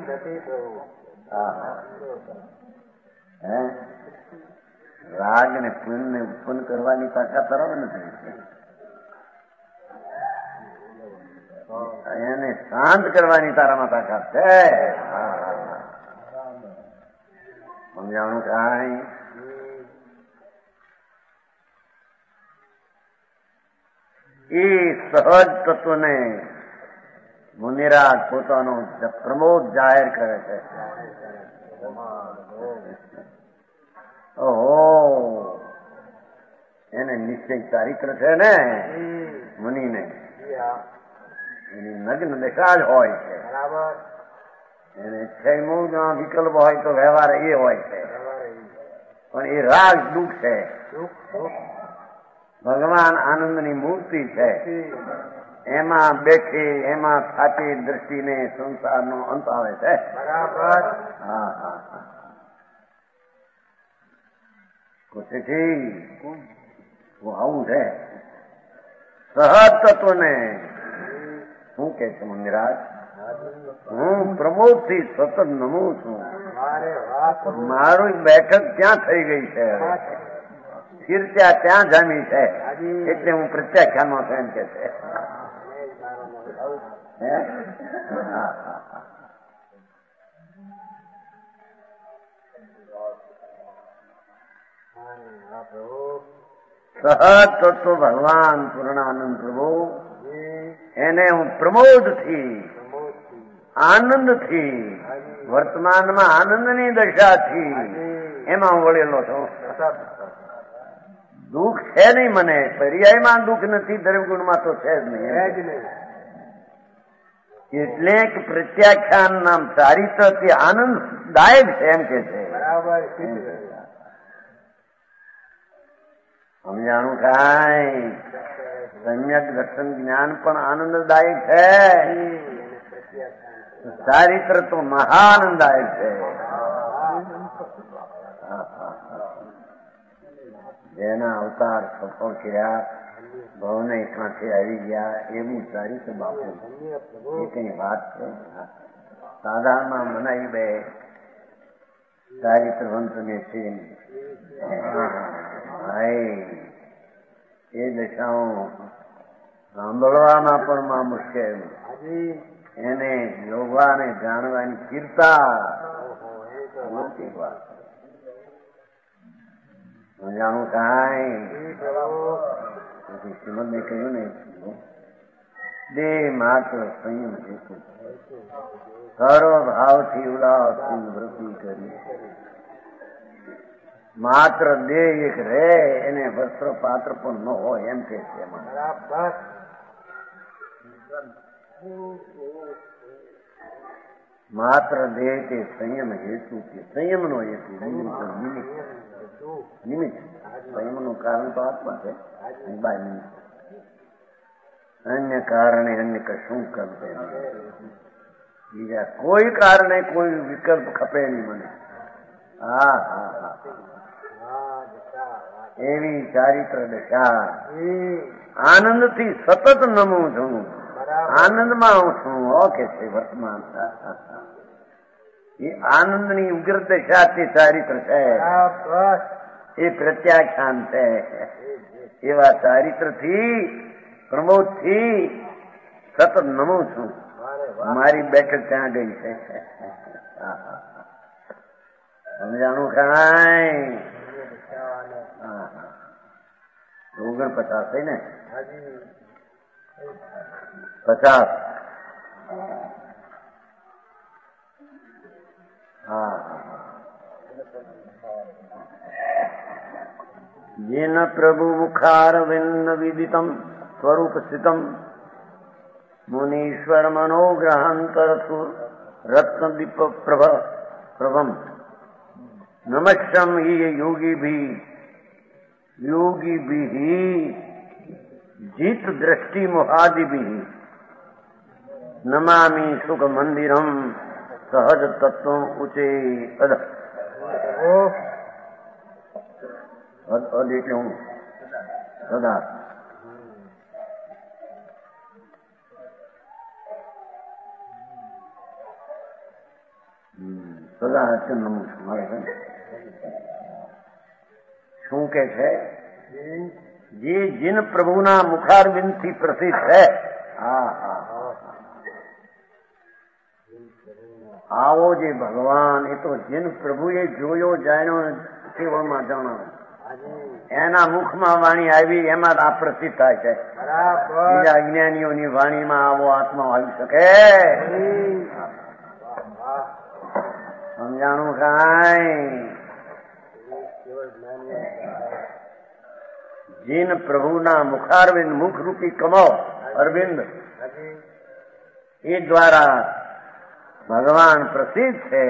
હે રાગ ને પુણ્યને ઉત્પન્ન કરવાની તાકાત તારામાં નથી. એને શાંત કરવાની તારામાં તાકાત છે. સમજાણું કાંઈ એ સહજ તત્વને મુનિરાજ પોતાનો પ્રમોદ જાહેર કરે છે. ઓહો એને નિશ્ચય ચારિત્ર છે ને મુનિને એની નગ્ન દશા જ હોય છે. એને છ વિકલ્પ હોય તો વ્યવહાર એ હોય છે. પણ એ રાગ દુઃખ છે. ભગવાન આનંદની મૂર્તિ છે. એમાં બેઠી એમાં થાતી દ્રષ્ટિને સંસારનો અંત આવે છે. બરાબર. હા હા હા કોશિશી આવું છે. સહજ તત્વને શું કે છે મંદિરાજ? હું પ્રમોદ થી સતત નમું છું. મારું બેઠક ક્યાં થઈ ગઈ છે? કીર્ત્યા ત્યાં જામી છે એટલે હું પ્રત્યાખ્યાનમાં છું એમ કે છે. સહજ તત્વ ભગવાન પૂર્ણાનંદ પ્રભુ એને હું પ્રમોદથી આનંદથી વર્તમાનમાં આનંદની દશાથી એમાં હું વળેલો છું. દુઃખ છે નહીં મને, પર્યાયમાં દુઃખ નથી, દ્રવ્યગુણમાં તો છે જ નહીં. એટલે કે પ્રત્યાખ્યાન નામ ચારિત્રથી આનંદદાયક છે એમ કે છે. સમજાણું કાંઈ સમ્યક દર્શન જ્ઞાન પણ આનંદદાયક છે, ચારિત્ર તો મહાનંદાયક છે. જેના અવતાર સફળ કર્યા, ભવને કાંઠે આવી ગયા એવું ચારિત્ર બાપુ એ કઈ વાત છે? સાધારણમાં મનાઈ બે ચારિત્ર વંશને છે એ દશાઓ સાંભળવામાં પણ માં મુશ્કેલ, એને જોવાને જાણવાની કીર્તા મોટી વાત. જાણું કાંઈ શ્રીમદને કહ્યું ને, દેહ માત્ર સંયમ હેતુ સર્વ ભાવથી ઉલ્લાસ વૃત્તિ કરી, માત્ર દેહ એક રે એને વસ્ત્ર પાત્ર પણ ન હોય એમ કે છે. માત્ર દેહ કે સંયમ હેતુ કે સંયમ નો હેતુ નિમિત્ત, સંયમ નું કારણ તો આત્મા છે, અન્ય કારણે અન્ય કશું કરશે બીજા કોઈ કારણે કોઈ વિકલ્પ ખપે નહીં મને. હા હા હા એવી ચારિત્ર દશા આનંદથી સતત નમું છું, આનંદમાં હું છું. ઓકે છે વર્તમાન એ આનંદની ઉગ્ર દશા તે ચારિત્ર છે, એ પ્રત્યાખ્યાન છે. એવા ચારિત્રથી પ્રમોદથી સતત નમું છું. મારી બેઠક ત્યાં ગઈ છે. સમજાણું કાંઈ? ઓગણ પચાસ થઈ ને, પચાસ. હા જેન પ્રભુ મુખારવિન્દ વિદિતમ સ્વરૂપ સ્થિતમ મુનીશ્વર મનોગ્રહાંતરસુ રત્નદીપ પ્રભ પ્રભમ નમસ્યમ હિ યોગીભી યોગીભી જીત દ્રષ્ટિ મોહાદિભી નમામિ સુખ મંદિરમ સહજ તત્વ ઉચે અદ. અદ એટલે હું સદા સદા અચન નમું છું. મારે શું કે છે? જે જીન પ્રભુના મુખારબિંદ થી પ્રસિદ્ધ છે. હા હા આવો જે ભગવાન એ તો જીન પ્રભુએ જોયો જાણ્યો કેવળમાં જાણો એના મુખમાં વાણી આવી એમાં આ પ્રસિદ્ધ થાય છે. બીજા અજ્ઞાનીઓની વાણીમાં આવો આત્મા આવી શકે? સમજાણું કાંઈ? જીન પ્રભુના મુખારવિંદ મુખરૂપી કમળ અરવિંદ એ દ્વારા ભગવાન પ્રસિદ્ધ છે.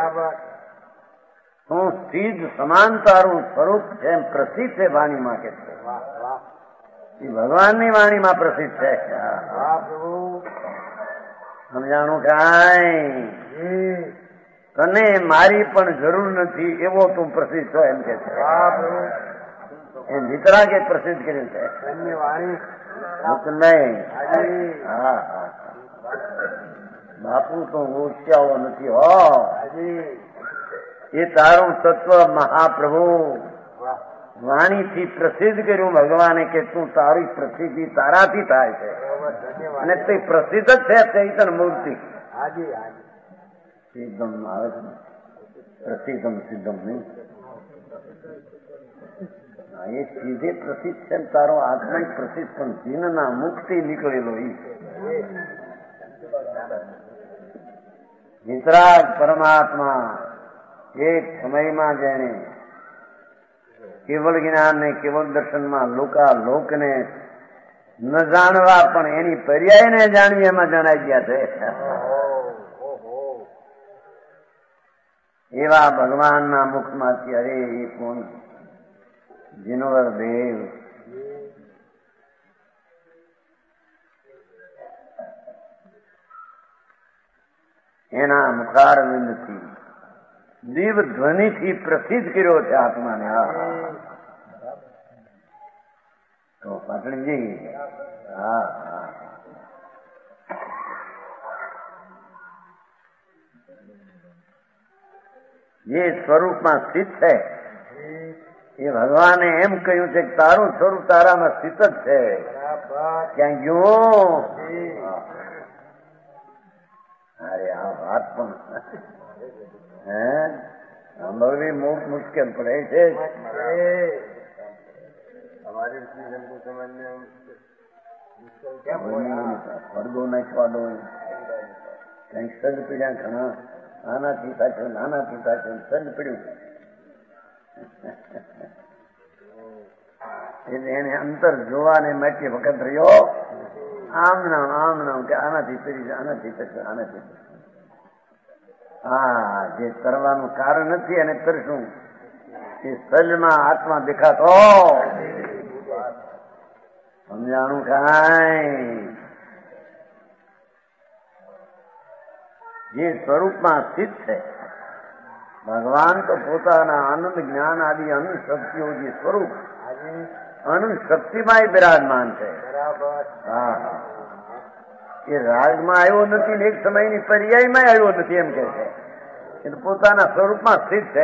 શું સિદ્ધ સમાનતારું સ્વરૂપ છે એમ પ્રસિદ્ધ છે વાણીમાં કે છે. એ ભગવાનની વાણીમાં પ્રસિદ્ધ છે. સમજાણું કાંઈ? તને મારી પણ જરૂર નથી એવો તું પ્રસિદ્ધ છો એમ કે છે. એ વિતરાગે પ્રસિદ્ધ કર્યું છે. નહીં હા હા બાપુ તો ઓછાઓ નથી હો. એ તારું તત્વ મહાપ્રભુ વાણીથી પ્રસિદ્ધ કર્યું ભગવાને કે તું તારી પ્રસિદ્ધિ તારાથી થાય છે અને તે પ્રસિદ્ધ જ છે ચૈતન્ય મૂર્તિ. સિદ્ધમ આવે છે પ્રસિદ્ધમ સિદ્ધમ નહીં, એ સીધે પ્રસિદ્ધ છે તારો આત્મા પ્રસિદ્ધ પણ જીનના મુક્તિ નીકળેલો એ વિતરાગ પરમાત્મા એક સમયમાં જેને કેવળ જ્ઞાન ને કેવળ દર્શનમાં લોકા લોકને ન જાણવા પણ એની પર્યાયને જાણવી એમાં જણાઈ ગયા છે. એવા ભગવાનના મુખમાંથી અરે એ કોણ જીનવર દેવ એના મુખારવિંદથી દિવ ધ્વનિથી પ્રસિદ્ધ કર્યો છે આત્માને. તો પાટણજી હા હા જે સ્વરૂપમાં સ્થિત છે એ ભગવાને એમ કહ્યું છે કે તારું સ્વરૂપ તારામાં સ્થિત જ છે. ક્યાં ગયો? અરે આ વાત પણ હે સાંભળવી મોટ મુશ્કેલ પડે છે. પડદો નાખવાનો કઈક સજ પીડ્યા ઘણા નાનાથી સાચો નાનાથી સાચો સજ પડ્યું એટલે એને અંતર જોવાને માટે વખત રહ્યો. આમ નામ આમ નામ કે આનાથી પીડી આનાથી થશે આનાથી થશે. હા જે કરવાનું કારણ નથી અને કરશું એ સજમાં આત્મા દેખાતો સમજાણું કાંઈ જે સ્વરૂપમાં સ્થિત છે ભગવાન તો પોતાના આનંદ જ્ઞાન આદિ અનંત શક્તિઓ જે સ્વરૂપ અનંત શક્તિમાં બિરાજમાન છે. હા એ રાગમાં આવ્યો નથી ને એક સમયની પર્યાયમાં આવ્યો નથી એમ કે છે. એ તો પોતાના સ્વરૂપમાં સ્થિત છે.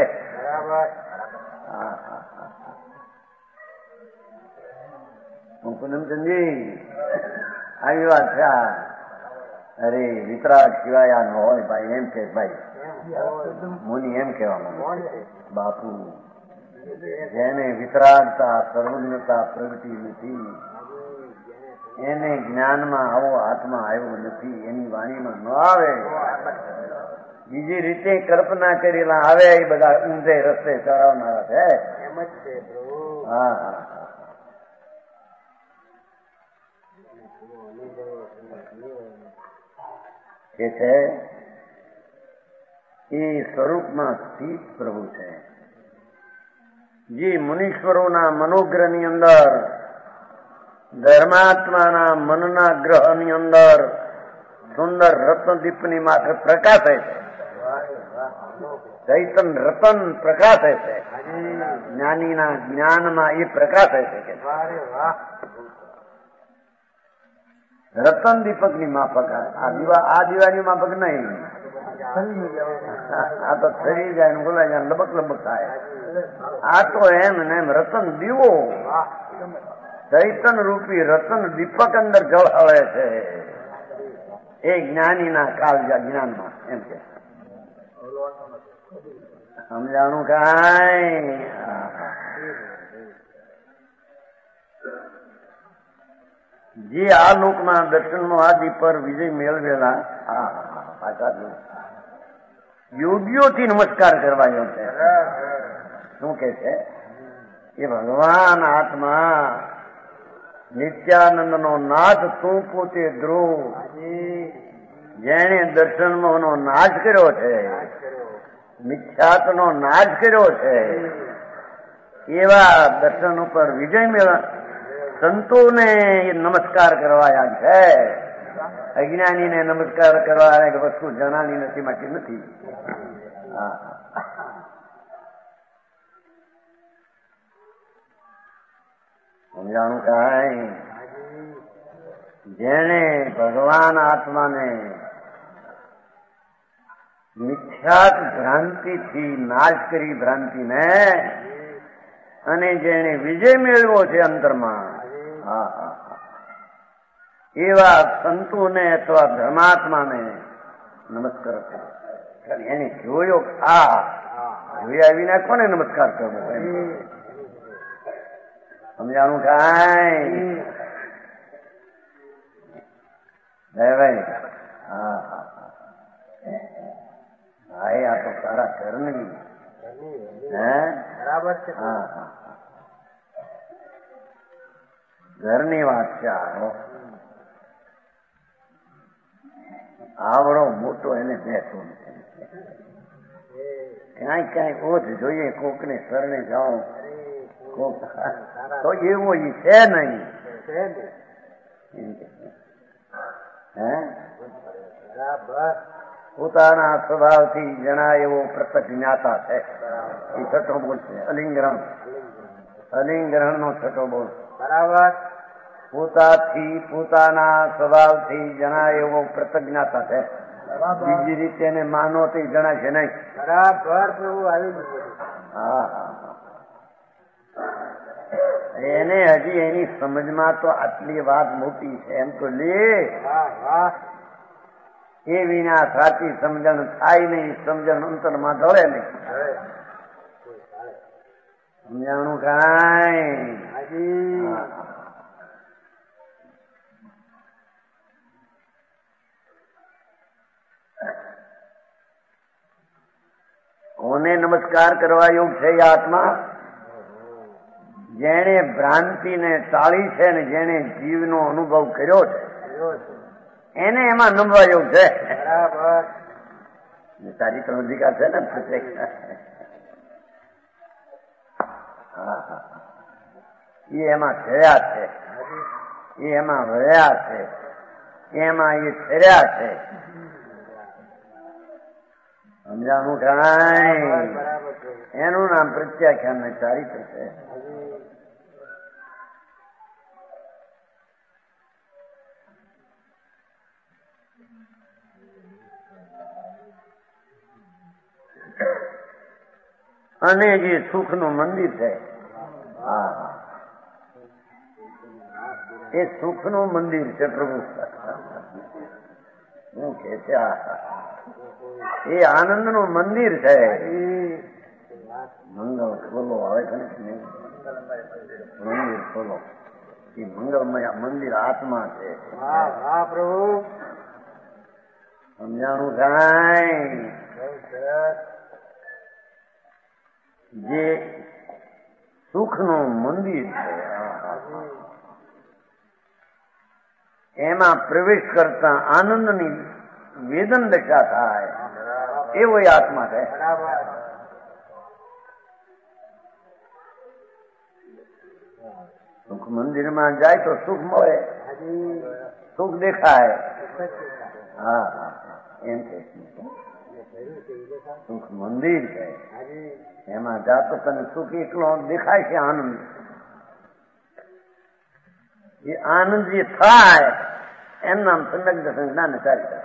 પૂનમચંદજી આવી વાત છે. અરે વિતરાગ સિવાય આ ન હોય ભાઈ એમ કે ભાઈ મુનિ એમ કહેવા માંગે બાપુ જેને વિતરાગતા સર્વજ્ઞતા પ્રગતિ નથી એને જ્ઞાનમાં આવો આત્મા આવ્યો નથી એની વાણીમાં ન આવે. બીજી રીતે કલ્પના કરેલા આવે એ બધા ઊંધે રસ્તે ચડાવનારા છે. હા હા કે છે એ સ્વરૂપમાં સ્થિત પ્રભુ છે. જે મુનીશ્વરોના મનોગ્રહની અંદર ધર્માત્માના મનના ગ્રહની અંદર સુંદર રત્નદીપની માથે પ્રકાશે છે. ચૈતન રતન પ્રકાશે છે. જ્ઞાનીના જ્ઞાનમાં એ પ્રકાશે છે. રતન દીપક ની માફક આ દીવા આ દીવાની માફક નહીં. આ તો ફરી જાય બોલાય જાય લબક લબક થાય. આ તો એમ ને એમ રતન દીવો ચૈતન રૂપી રતન દીપક અંદર જળાવે છે એ જ્ઞાનીના કાળજા જ્ઞાનમાં એમ કે સમજાણું કાંઈ. જે આ લોકમાં દર્શનમાં આદિ પર વિજય મેળવેલા યોગીઓથી નમસ્કાર કરવાયો છે. શું કે છે એ ભગવાન આત્મા નિત્યાનંદ નો નાથ તું પોતે ધ્રુવ જેને દર્શનમાં નો નાશ કર્યો છે મિથ્યાત નો નાશ કર્યો છે એવા દર્શન ઉપર વિજય મેળવ સંતોને નમસ્કાર કરવાયા છે. અજ્ઞાનીને નમસ્કાર કરવા વસ્તુ જણાની નથી માટે નથી. સમજાણું કાંઈ. જેને ભગવાન આત્માને મિથ્યાત ભ્રાંતિથી નાશ કરી ભ્રાંતિને અને જેને વિજય મેળવ્યો છે અંતરમાં, હા હા એવા સંતોને અથવા ધર્માત્માને નમસ્કાર કરો. એને જોયો આ જોયા વિના કોને નમસ્કાર કરવો? સમજાણું કાંઈ? ભાઈ હા હા હા એ આ તો તારા ઘરની હે બરાબર છે. હા હા ઘરની વાત છે. આવો આવડો મોટો એને બેઠો ક્યાંય ક્યાંય ઓછ જોઈએ, કોકને શરણે જાઓ, કોક તો એવો ઈ છે નહીં. હે પોતાના સ્વભાવથી જણાય એવો પ્રત્યક્ષ જ્ઞાતા છે. એ છઠ્ઠો બોલ છે અલિંગ્રહણ. અલિંગ્રહણ નો છઠ્ઠો બોલ. બરાબર. પોતાથી પોતાના સ્વભાવથી જણાય એવો પ્રત્યક્ષ જ્ઞાતા છે. બીજી રીતે એને માનો તે જણાય છે નહીં. બરાબર પ્રભુ આવી હા હા એને હજી એની સમજમાં તો આટલી વાત મોટી છે એમ તો લે. એ વિના સાચી સમજણ થાય નહીં. સમજણ અંતરમાં ઢળે નહીં. સમજાણું કાંઈ? કોને નમસ્કાર કરવા યોગ છે? એ આત્મા જેણે ભ્રાંતિને ટાળી છે ને જેણે જીવનો અનુભવ કર્યો છે એને એમાં નમવા યોગ છે. તારી તો અધિકાર છે ને પ્રત્યેક. એ એમાં થયા છે, એ એમાં વળ્યા છે, એમાં એ ફેર્યા છે. સમજાણું કાંઈ? એનું નામ પ્રત્યાખ્યાન ને ચારિત્ર છે. અને જે સુખનું મંદિર છે, હા એ સુખનું મંદિર છે પ્રભુ. શું કે છે? એ આનંદનું મંદિર છે. મંગળ ખોલો આવે છે ને મંદિર ખોલો. એ મંગળમય મંદિર આત્મા છે. પ્રભુ સમજાણું કાંઈ? જે સુખનું મંદિર છે એમાં પ્રવેશ કરતા આનંદની વેદન દશા થાય એવો એ આત્મા છે. સુખ મંદિરમાં જાય તો સુખ મળે, સુખ દેખાય. હા હા એમ કે સુખ મંદિર છે. એમાં જાતો તને સુખ એકલો દેખાય છે. આનંદ એ આનંદ જે થાય એમ નામ સમ્યક દર્શન જ્ઞાન ચારિત્ર.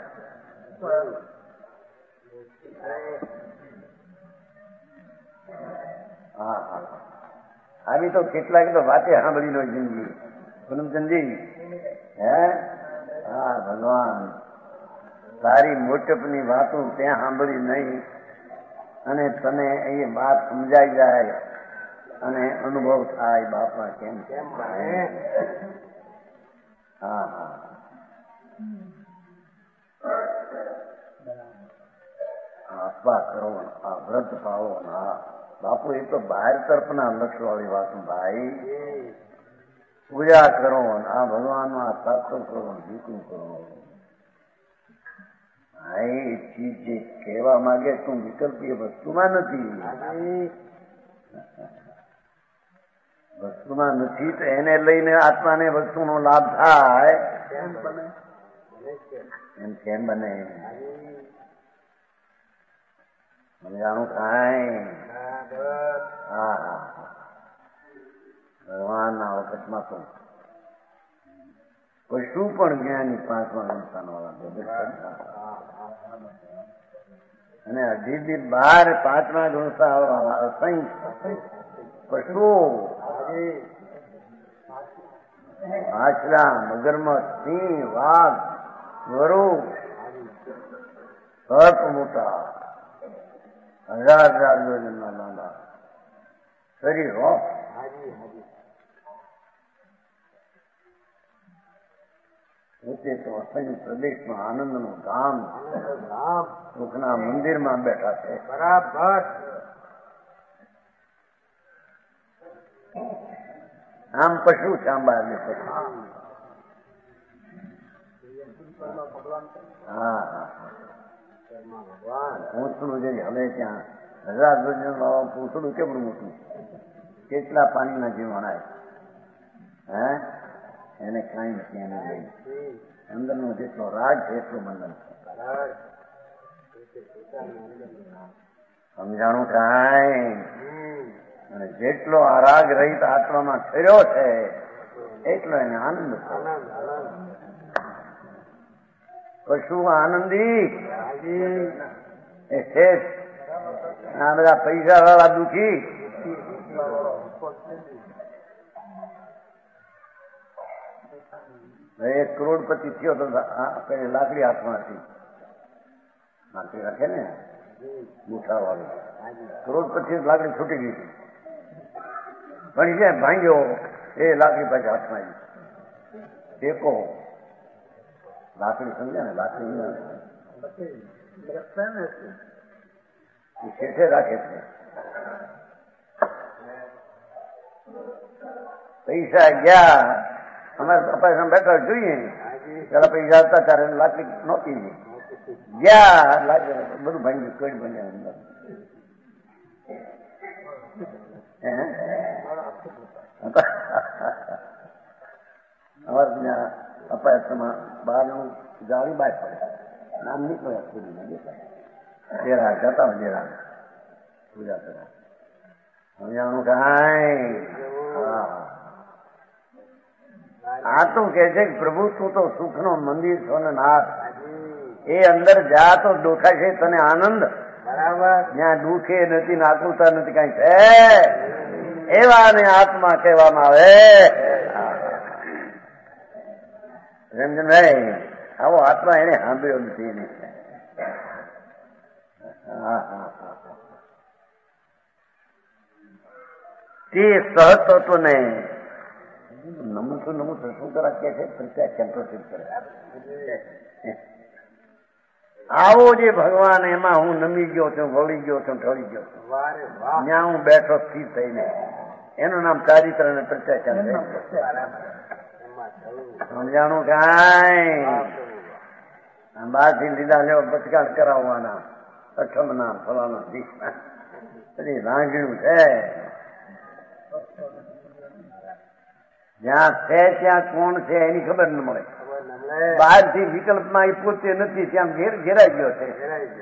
હા હા આવી તો કેટલાક તો વાતે સાંભળી લો જિંદગી. પૂનમચંદજી હે હા ભગવાન તારી મોટપની વાતો ત્યાં સાંભળી નહીં અને તને એ વાત સમજાઈ જાય અને અનુભવ થાય. બાપા કેમ કેમ હા હા આપવા કરો, આ વ્રત પાળો. હા બાપુ એ તો બહાર તરફના લક્ષ વાળી વાત. ભાઈ પૂજા કરો, આ ભગવાન આ તત્વ કરો, જીતું કરો. હા એ ચીજ જે કહેવા માંગે તું વિકલ્પી વસ્તુમાં નથી. વસ્તુમાં નથી તો એને લઈને આત્માને વસ્તુનો લાભ થાય એમ કેમ બને? સમજાણું કાંઈ? હા હા ભગવાનના વખતમાં તો પશુ પણ જ્ઞાની પાંચમા સંસ્થાન વાળા અને અઢીથી બાર પાંચમા ગુણસ્થા અસંખ્ય પશુ, આછલા, મગરમચ્છ, સિંહ, વાઘ, વરુ, સર્પ મોટા, હજાર હજાર યોજનના લાંબા શરીરો. પોતે તો અસંગ પ્રદેશમાં આનંદનું ધામ, સુખના મંદિરમાં બેઠા છે. બરાબર. આમ પશુ સાંભળ ને હા પૂછડું જે હવે ત્યાં હજાર યોજન પૂછડું કેવડું મોટું, કેટલા પાણીના જીવણાય હે એને કઈ નથી. એને લઈ અંદરનો જેટલો રાગ છે એટલું બંધન છે. સમજાણું કાંઈ? અને જેટલો આ રાગ રહિત આત્મામાં ફેર્યો છે એટલો એને આનંદ છે. પશુ આનંદી એ છે. આ બધા પૈસા વાળા દુઃખી. એક કરોડપતિ થયો તો પેલી લાકડી હાથમાં હતી, લાકડી રાખે ને મુઠા વાળી, કરોડપતિ લાકડી છૂટી ગઈ હતી. પણ જે ભાંગ્યો એ લાકડી પાછી હાથમાં આવી. ટેકો લાકડી સમજે ને, લાકડી શેઠે રાખે છે. પૈસા ગયા, અમારે પપ્પા બેઠા જોઈએ પેલા પૈસા હતા ત્યારે લાકડી નહોતી. ગયા લાકડી બધું ભાંગ્યું, કઈ બન્યા અંદર. અમારે ત્યાં અપાયતમાં બહારનું જાળી બાય પડે, નામ નીકળ્યા પૂરી ડેરા જતા હોય, ડેરા પૂજા કરવા સમજાણું કાંઈ? આ તો કે છે કે પ્રભુ તું તો સુખ નો મંદિર છો ને નાથ, એ અંદર જા તો દુખાય છે તને આનંદ. જ્યાં દુઃખે નથી ને આકુરતા નથી કઈ છે એવા ને આત્મા કહેવામાં આવે. રંજનભાઈ આવો આત્મા એને સાંભળ્યો નથી. એને હા હા હા તે સહતત્વ ને નમતું નમતું શું કરા કે છે પ્રત્યાખ્યાન પ્રસિદ્ધ કરે. આવો જે ભગવાન એમાં હું નમી ગયો છું, વળી ગયો છું, ઢળી ગયો છું, ત્યાં હું બેઠો સ્થિર થઈને, એનું નામ ચારિત્ર અને પ્રત્યાખ્યાન છે. સમજાણું કાંઈ? બહારથી લીધા લેવા બચકાટ કરાવવાના, અઠમ ના ફલાના દીક્ષા બધી રાંગણું છે. જ્યાં છે ત્યાં કોણ છે એની ખબર ન મળે. બહારથી વિકલ્પમાં એ પોતે નથી, ત્યાં ઘેર ઘેરાઈ ગયો છે.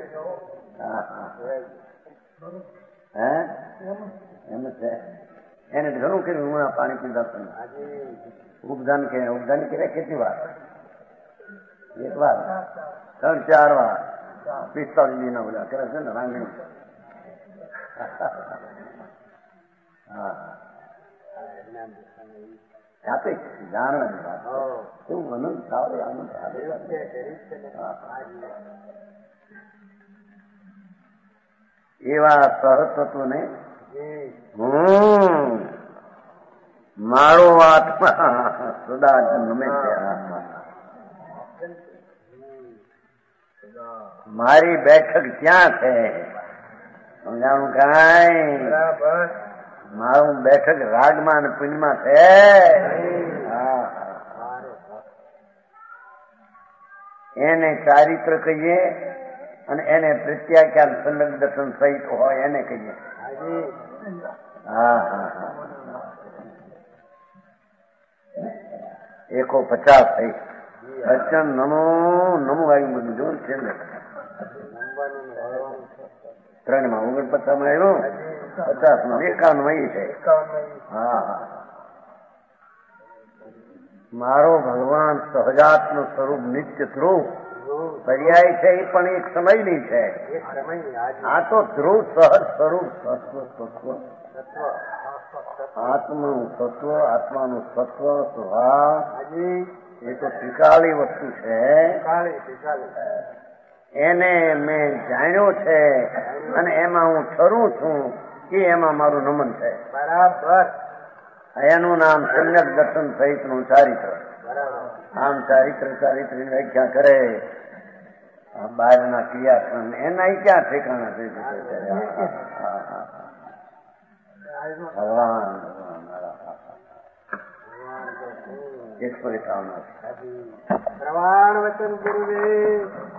હે એમ છે. એને ઘણું કર્યું. હું પાણી પીધા ઉપધાન કે ઉપધાન કર્યા કેટલી વાર? એક વાર, ત્રણ ચાર વાર, પિસ્તાલીસ દિના બધા કરે છે ને રાંગણી. હા આપે જાણવાની વાત એવું અનંત સારો આનંદ એવા સહતત્વને હું મારો આત્મા સદા ગમે છે. મારી બેઠક ક્યાં છે? સમજાણું કાંઈ? મારું બેઠક રાગમાં અને પુણ્યમાં છે. એને ચારિત્ર કહીએ અને એને પ્રત્યાખ્યાન સંલગ્ન દર્શન સહિત હોય એને કહીએ. હા હા હા એકો પચાસ થઈ અચન નમો નમો આવ્યું બધું જોર છે ને ત્રણ માં ઓગણપચાસ માં આવ્યું, પચાસ માં એકાવન માં છે. હા હા મારો ભગવાન સહજાત્મ સ્વરૂપ નિત્ય ધ્રુવ પર્યાય છે એ પણ એક સમયની છે. આ તો ધ્રુવ સહજ સ્વરૂપ સત્વ તત્વ આત્માનું તત્વ, આત્માનું સત્વ, સ્વભાવ હાજી એ તો ત્રિકાળી વસ્તુ છે. કાળી કાળી એને મેં જાણ્યો છે અને એમાં હું ઠરું છું કે એમાં મારું નમન છે. બરાબર એનું નામ સમ્યક દર્શન સહિતનું ચારિત્ર. બરાબર આમ ચારિત્ર ચારિત્રની વ્યાખ્યા કરે બહારના ક્રિયાક્રમ એના ક્યાં ઠેકાણા થઈ શકે ભગવાન એકસો એકાવન પ્રમાણ વચન ગુરુદેવ